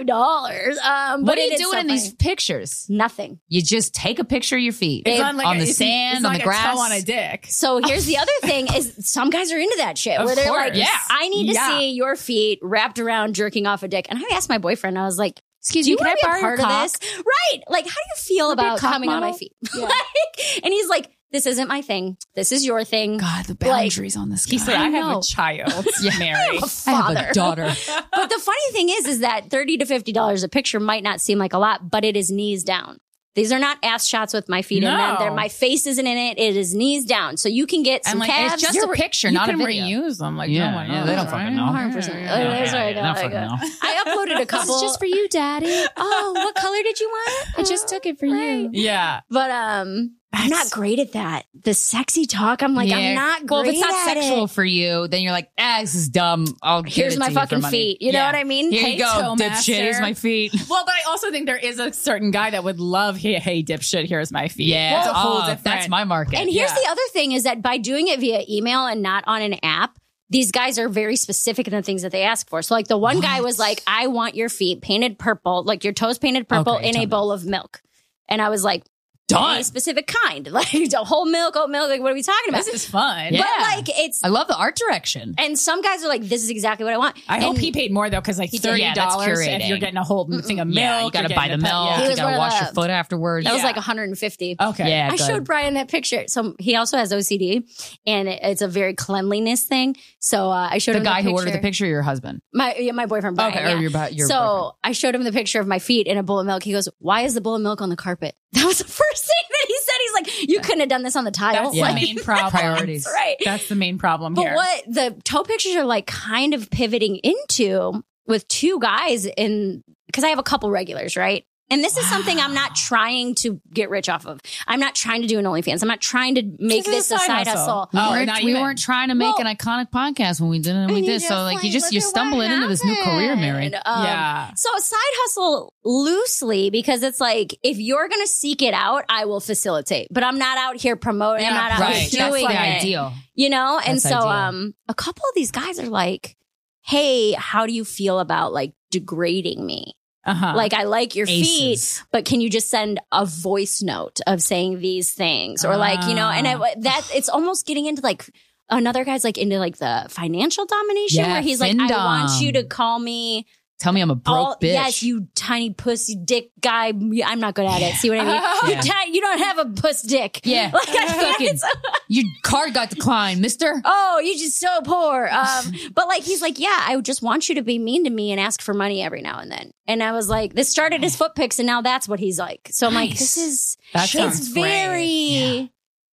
S6: $5.
S8: What are you doing in these pictures?
S6: Nothing.
S8: You just take a picture of your feet on the sand, on the grass,
S13: on a dick.
S6: So here's the other thing: is some guys are into that shit where they're like, "I need to see your feet wrapped around jerking off a dick." And I asked my boyfriend, I was like, "Excuse me, can I borrow part of this?" Right? Like, how do you feel about coming on my feet? Yeah. And he's like, "This isn't my thing. This is your thing."
S8: God, the boundaries on this guy.
S13: He said, I have a child, Mary.
S6: I
S8: have a daughter.
S6: But the funny thing is that $30 to $50 a picture might not seem like a lot, but it is knees down. These are not ass shots with my feet in them. My face isn't in it. It is knees down. So you can get some calves.
S8: It's just a picture, not a video.
S13: You can reuse them. Like,
S8: no,
S13: they
S8: don't fucking know.
S6: 100%. I uploaded a couple.
S8: This is just for you, Daddy.
S6: Oh, what color did you want?
S8: I just took it for you.
S13: Yeah.
S6: But I'm not great at that. The sexy talk, I'm like, I'm not great at it.
S8: Well, if it's not sexual for you, then you're like, this is dumb.
S6: Here's my fucking feet. You know what I mean?
S8: Here you go, dipshit. Here's my feet.
S13: Well, but I also think there is a certain guy that would love, hey, dipshit, here's my feet.
S8: Yeah. It's a whole different. That's my market.
S6: And here's the other thing is that by doing it via email and not on an app, these guys are very specific in the things that they ask for. So like the one guy was like, I want your feet painted purple, like your toes painted purple in a bowl of milk. And I was like, a specific kind, like a whole milk, oat milk. Like, what are we talking about?
S13: This is fun.
S6: But like,
S8: I love the art direction.
S6: And some guys are like, this is exactly what I want.
S13: I hope he paid more though, because like $30 if you're getting a whole thing of milk.
S8: Yeah, you got to buy the milk. You got to wash your foot afterwards.
S6: That was like $150.
S13: Okay.
S8: Yeah,
S6: I showed Brian that picture. So he also has OCD, and it's a very cleanliness thing. So I showed him the
S8: guy
S6: picture.
S8: who ordered the picture. Or your husband?
S6: My boyfriend Brian.
S8: Okay, or your boyfriend.
S6: So I showed him the picture of my feet in a bowl of milk. He goes, "Why is the bowl of milk on the carpet?" That was the first thing that he said. He's like, "You couldn't have done this on the tile."
S13: That's the main problem.
S8: Priorities.
S6: Right.
S13: That's the main problem
S6: but
S13: here.
S6: What the toe pictures are like kind of pivoting into with two guys because I have a couple regulars, right? And this is something I'm not trying to get rich off of. I'm not trying to do an OnlyFans. I'm not trying to make this a side hustle.
S8: We weren't trying to make an iconic podcast when we did it. We did. So like you're stumbling into this new career, Mary.
S6: Yeah. So a side hustle loosely, because it's like, if you're going to seek it out, I will facilitate, but I'm not out here promoting. I'm not out here doing
S8: That's the
S6: it.
S8: ideal.
S6: You know? And so, a couple of these guys are like, hey, how do you feel about like degrading me? Like, I like your feet, but can you just send a voice note of saying these things? Or like, you know, and it's almost getting into like, another guy's like into like the financial domination where he's like, I want you to call me
S8: Tell me I'm a broke bitch.
S6: Yes, you tiny pussy dick guy. I'm not good at it. See what I mean?
S8: Yeah.
S6: You don't have a puss dick.
S8: Yeah.
S6: Like,
S8: Your card got declined, mister.
S6: Oh, you're just so poor. But like, he's like, yeah, I just want you to be mean to me and ask for money every now and then. And I was like, this started as foot pics and now that's what he's like. So I'm like, it's very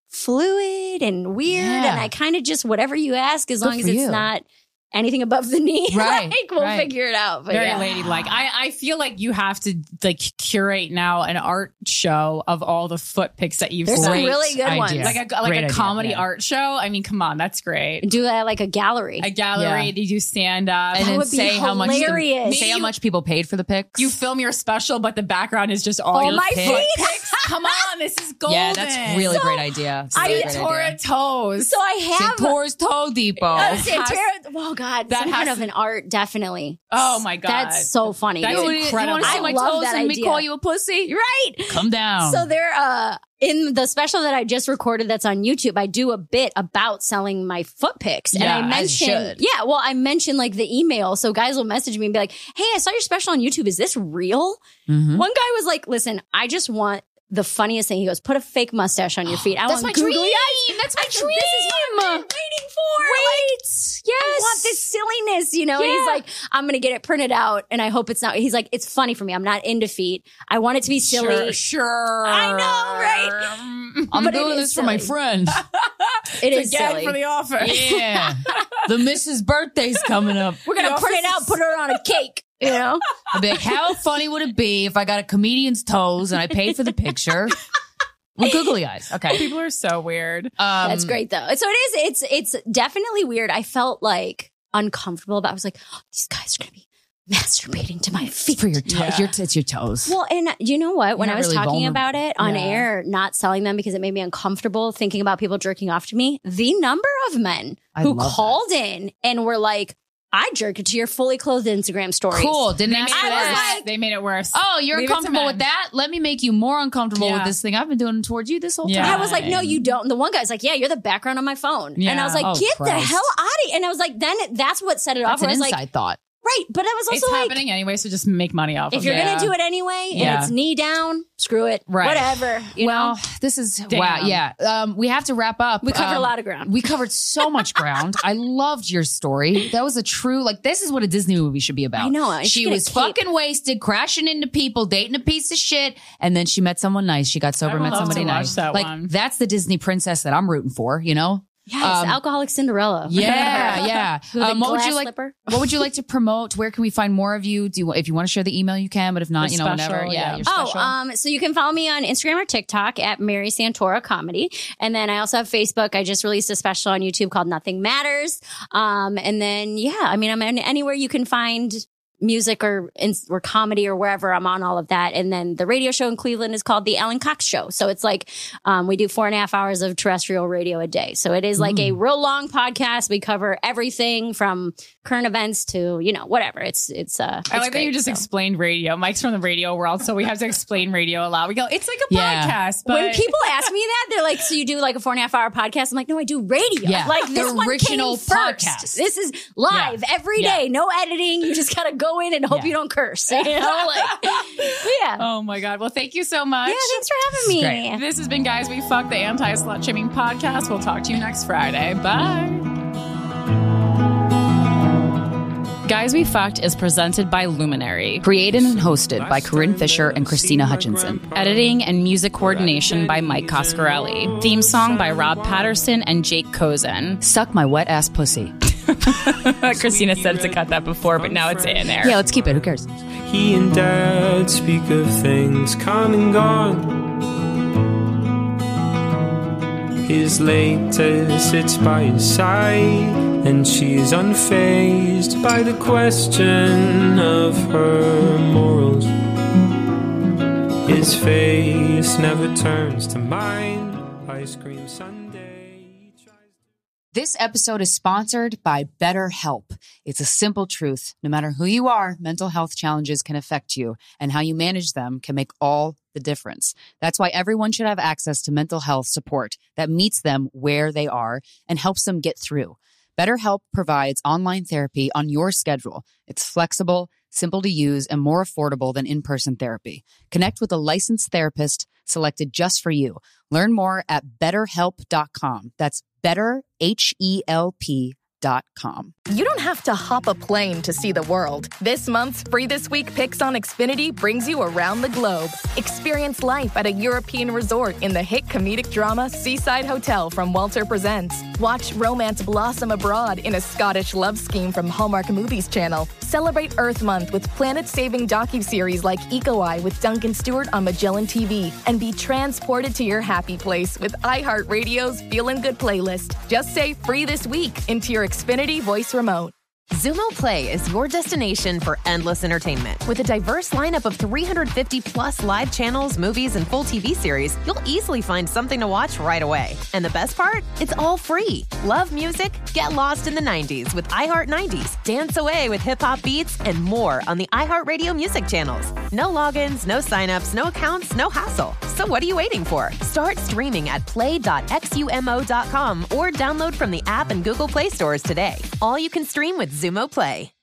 S6: fluid and weird.
S8: Yeah.
S6: And I kind of just, whatever you ask, as
S8: Good
S6: long as
S8: for
S6: it's
S8: you.
S6: not anything above the knee,
S8: Right,
S6: like, we'll
S8: right.
S6: figure it out. But
S13: Very
S6: yeah.
S13: ladylike. I feel like you have to like curate now an art show of all the foot pics that you've
S6: There's some
S13: seen.
S6: really good ones.
S13: Like a
S8: Great idea,
S13: comedy
S8: yeah.
S13: art show. I mean, come on, that's great.
S6: Do that like a gallery.
S13: A gallery.
S8: Yeah.
S13: Did you stand up?
S8: And then
S6: would be
S8: say how much
S6: hilarious.
S8: say how much people paid for the pics.
S13: You film your special, but the background is just all
S6: Oh,
S13: your
S6: my
S13: foot
S6: feet.
S13: pics. Come on, this is golden.
S8: Yeah, that's really great idea.
S13: Santora toes.
S6: So I have
S8: Santora's Toe Depot.
S6: Santora. Oh God,
S13: That
S6: some kind
S13: has
S6: of an art, definitely.
S13: Oh my God.
S6: That's so funny.
S13: That's
S6: dude.
S13: incredible.
S8: You want to see my
S6: I love
S8: toes
S6: that
S8: and me
S6: idea.
S8: call you a pussy?
S6: Right.
S8: Come down.
S6: So they're in the special that I just recorded that's on YouTube, I do a bit about selling my foot pics. And
S8: Yeah,
S6: I
S8: as you
S6: mentioned,
S8: should.
S6: I mentioned like the email. So guys will message me and be like, hey, I saw your special on YouTube. Is this real?
S8: Mhm.
S6: One guy was like, listen, I just want the funniest thing. He goes, put a fake mustache on your feet. I
S8: That's
S6: want
S8: my
S6: googly
S8: dream.
S6: eyes.
S8: That's my
S6: I said, This is what I've been waiting for.
S8: Wait.
S6: Like, I want this silliness, you know? And he's
S8: Yeah.
S6: like, I'm going to get it printed out and I hope it's not. He's like, it's funny for me. I'm not into feet. I want it to be silly.
S13: Sure.
S6: I know, right?
S8: I'm
S6: But it
S8: doing
S6: is
S8: this for my
S6: silly.
S8: friend.
S6: It is
S13: Again
S6: silly.
S13: for the office.
S8: Yeah. The Mrs. Birthday's coming up.
S6: We're going to print it out, put it on a cake, you know?
S8: I'll be like, how funny would it be if I got a comedian's toes and I paid for the picture with googly eyes? Okay.
S13: People are so weird.
S6: That's great though. So it is, it's definitely weird. I felt like uncomfortable about, I was like, oh, these guys are going to be masturbating to my feet.
S8: For your toes.
S13: Yeah.
S8: It's your toes.
S6: Well, and you know what? When
S8: You're
S6: I was
S8: really
S6: talking
S8: vulnerable.
S6: about it on
S8: Yeah.
S6: air, not selling them because it made me uncomfortable thinking about people jerking off to me, the number of men
S8: I
S6: who
S8: love
S6: called in and were like, I jerk it to your fully clothed Instagram stories.
S8: Cool. Didn't
S13: They made,
S8: ask
S13: it
S8: for
S6: I was
S8: that.
S13: worse.
S6: like-
S13: They made it worse.
S8: Oh, you're
S13: Leave it to
S8: uncomfortable with
S13: men.
S8: that? Let me make you more uncomfortable
S13: Yeah.
S8: with this thing I've been doing towards you this whole
S13: Yeah.
S8: time.
S6: I was like, no, you don't. And the one guy's like, yeah, you're the background on my phone. And
S13: Yeah.
S6: I was like,
S8: Oh,
S6: get the
S8: Christ.
S6: hell out of here. And I was like, then that's what set it off.
S8: That's an
S6: Where I was
S8: inside
S6: like,
S8: thought.
S6: right. But I was
S13: It's
S6: also like,
S13: happening anyway, so just make money off
S6: if
S13: of
S6: you're
S13: it.
S6: going to do it anyway
S13: Yeah.
S6: and it's knee down, screw it.
S13: Right.
S6: Whatever. You
S8: Well,
S6: know,
S8: this is
S13: Damn.
S8: wow. Yeah. We have to wrap up.
S6: we covered a lot of ground.
S8: We covered so much ground. I loved your story. That was a true, like, this is what a Disney movie should be about.
S6: I know. I should
S8: She
S6: get a
S8: was
S6: cape.
S8: fucking wasted, crashing into people, dating a piece of shit, and then she met someone nice. She got sober,
S13: I would
S8: met
S13: love
S8: somebody
S13: to watch
S8: nice.
S13: that
S8: like,
S13: one.
S8: that's the Disney princess that I'm rooting for, you know?
S6: Yes,
S8: Um,
S6: alcoholic Cinderella.
S8: Yeah, yeah.
S6: With a
S8: What would
S6: glass
S8: you like?
S6: slipper.
S8: What would you like to promote? Where can we find more of you? If you want to share the email, you can. But if not,
S13: The
S8: you know, whenever.
S13: special,
S8: Yeah,
S13: yeah.
S8: your special.
S6: So you can follow me on Instagram or TikTok at Mary Santora Comedy. And then I also have Facebook. I just released a special on YouTube called Nothing Matters. And then, I'm anywhere you can find music or comedy or wherever. I'm on all of that. And then the radio show in Cleveland is called The Alan Cox Show. So it's like, we do 4.5 hours of terrestrial radio a day. So it is like a real long podcast. We cover everything from current events to, whatever. It's
S13: I like that you just explained radio. Mike's from the radio world, so we have to explain radio a lot. We go, it's like a
S8: Yeah.
S13: podcast. But
S6: when people ask me that, they're like, so you do like a 4.5 hour podcast? I'm like, no, I do radio.
S8: Yeah.
S6: Like
S8: The
S6: this one
S8: original
S6: came first.
S8: podcast.
S6: This is live every
S8: Yeah.
S6: day. No editing. You just got to go in and hope
S8: Yeah.
S6: you don't curse. You know, like, yeah.
S13: oh my God. Well, thank you so much.
S6: Yeah, thanks for having me.
S8: great.
S13: This has been Guys We Fuck, the anti-slut shaming podcast. We'll talk to you next Friday. Bye. Guys We Fucked is presented by Luminary.
S8: Created and hosted by Corinne Fisher and Christina Hutchinson.
S13: Editing and music coordination by Mike Coscarelli. Theme song by Rob Patterson and Jake Kozen.
S8: Suck my wet ass pussy.
S13: Christina said to cut that before, but now it's in there.
S8: Yeah, let's keep it. Who cares?
S10: He and Dad speak of things come and gone. His latest sits by his side, and she's unfazed by the question of her morals. His face never turns to mine. Ice cream sundae.
S8: This episode is sponsored by BetterHelp. It's a simple truth. No matter who you are, mental health challenges can affect you, and how you manage them can make all the difference. That's why everyone should have access to mental health support that meets them where they are and helps them get through. BetterHelp provides online therapy on your schedule. It's flexible,
S15: simple to use, and more affordable than in-person therapy. Connect with a licensed therapist selected just for you. Learn more at BetterHelp.com. That's BetterHelp.com.
S1: You don't have to hop a plane to see the world. This month's Free This Week Picks on Xfinity brings you around the globe. Experience life at a European resort in the hit comedic drama Seaside Hotel from Walter Presents. Watch romance blossom abroad in a Scottish love scheme from Hallmark Movies Channel. Celebrate Earth Month with planet-saving docuseries like Eco Eye with Duncan Stewart on Magellan TV. And be transported to your happy place with iHeartRadio's Feelin' Good playlist. Just say Free This Week into your Xfinity voice remote.
S4: Xumo Play is your destination for endless entertainment. With a diverse lineup of 350 plus live channels, movies, and full TV series, you'll easily find something to watch right away. And the best part? It's all free. Love music? Get lost in the 90s with iHeart 90s, dance away with hip-hop beats, and more on the iHeartRadio music channels. No logins, no signups, no accounts, no hassle. So what are you waiting for? Start streaming at play.xumo.com or download from the app and Google Play stores today. All you can stream with Xumo Play.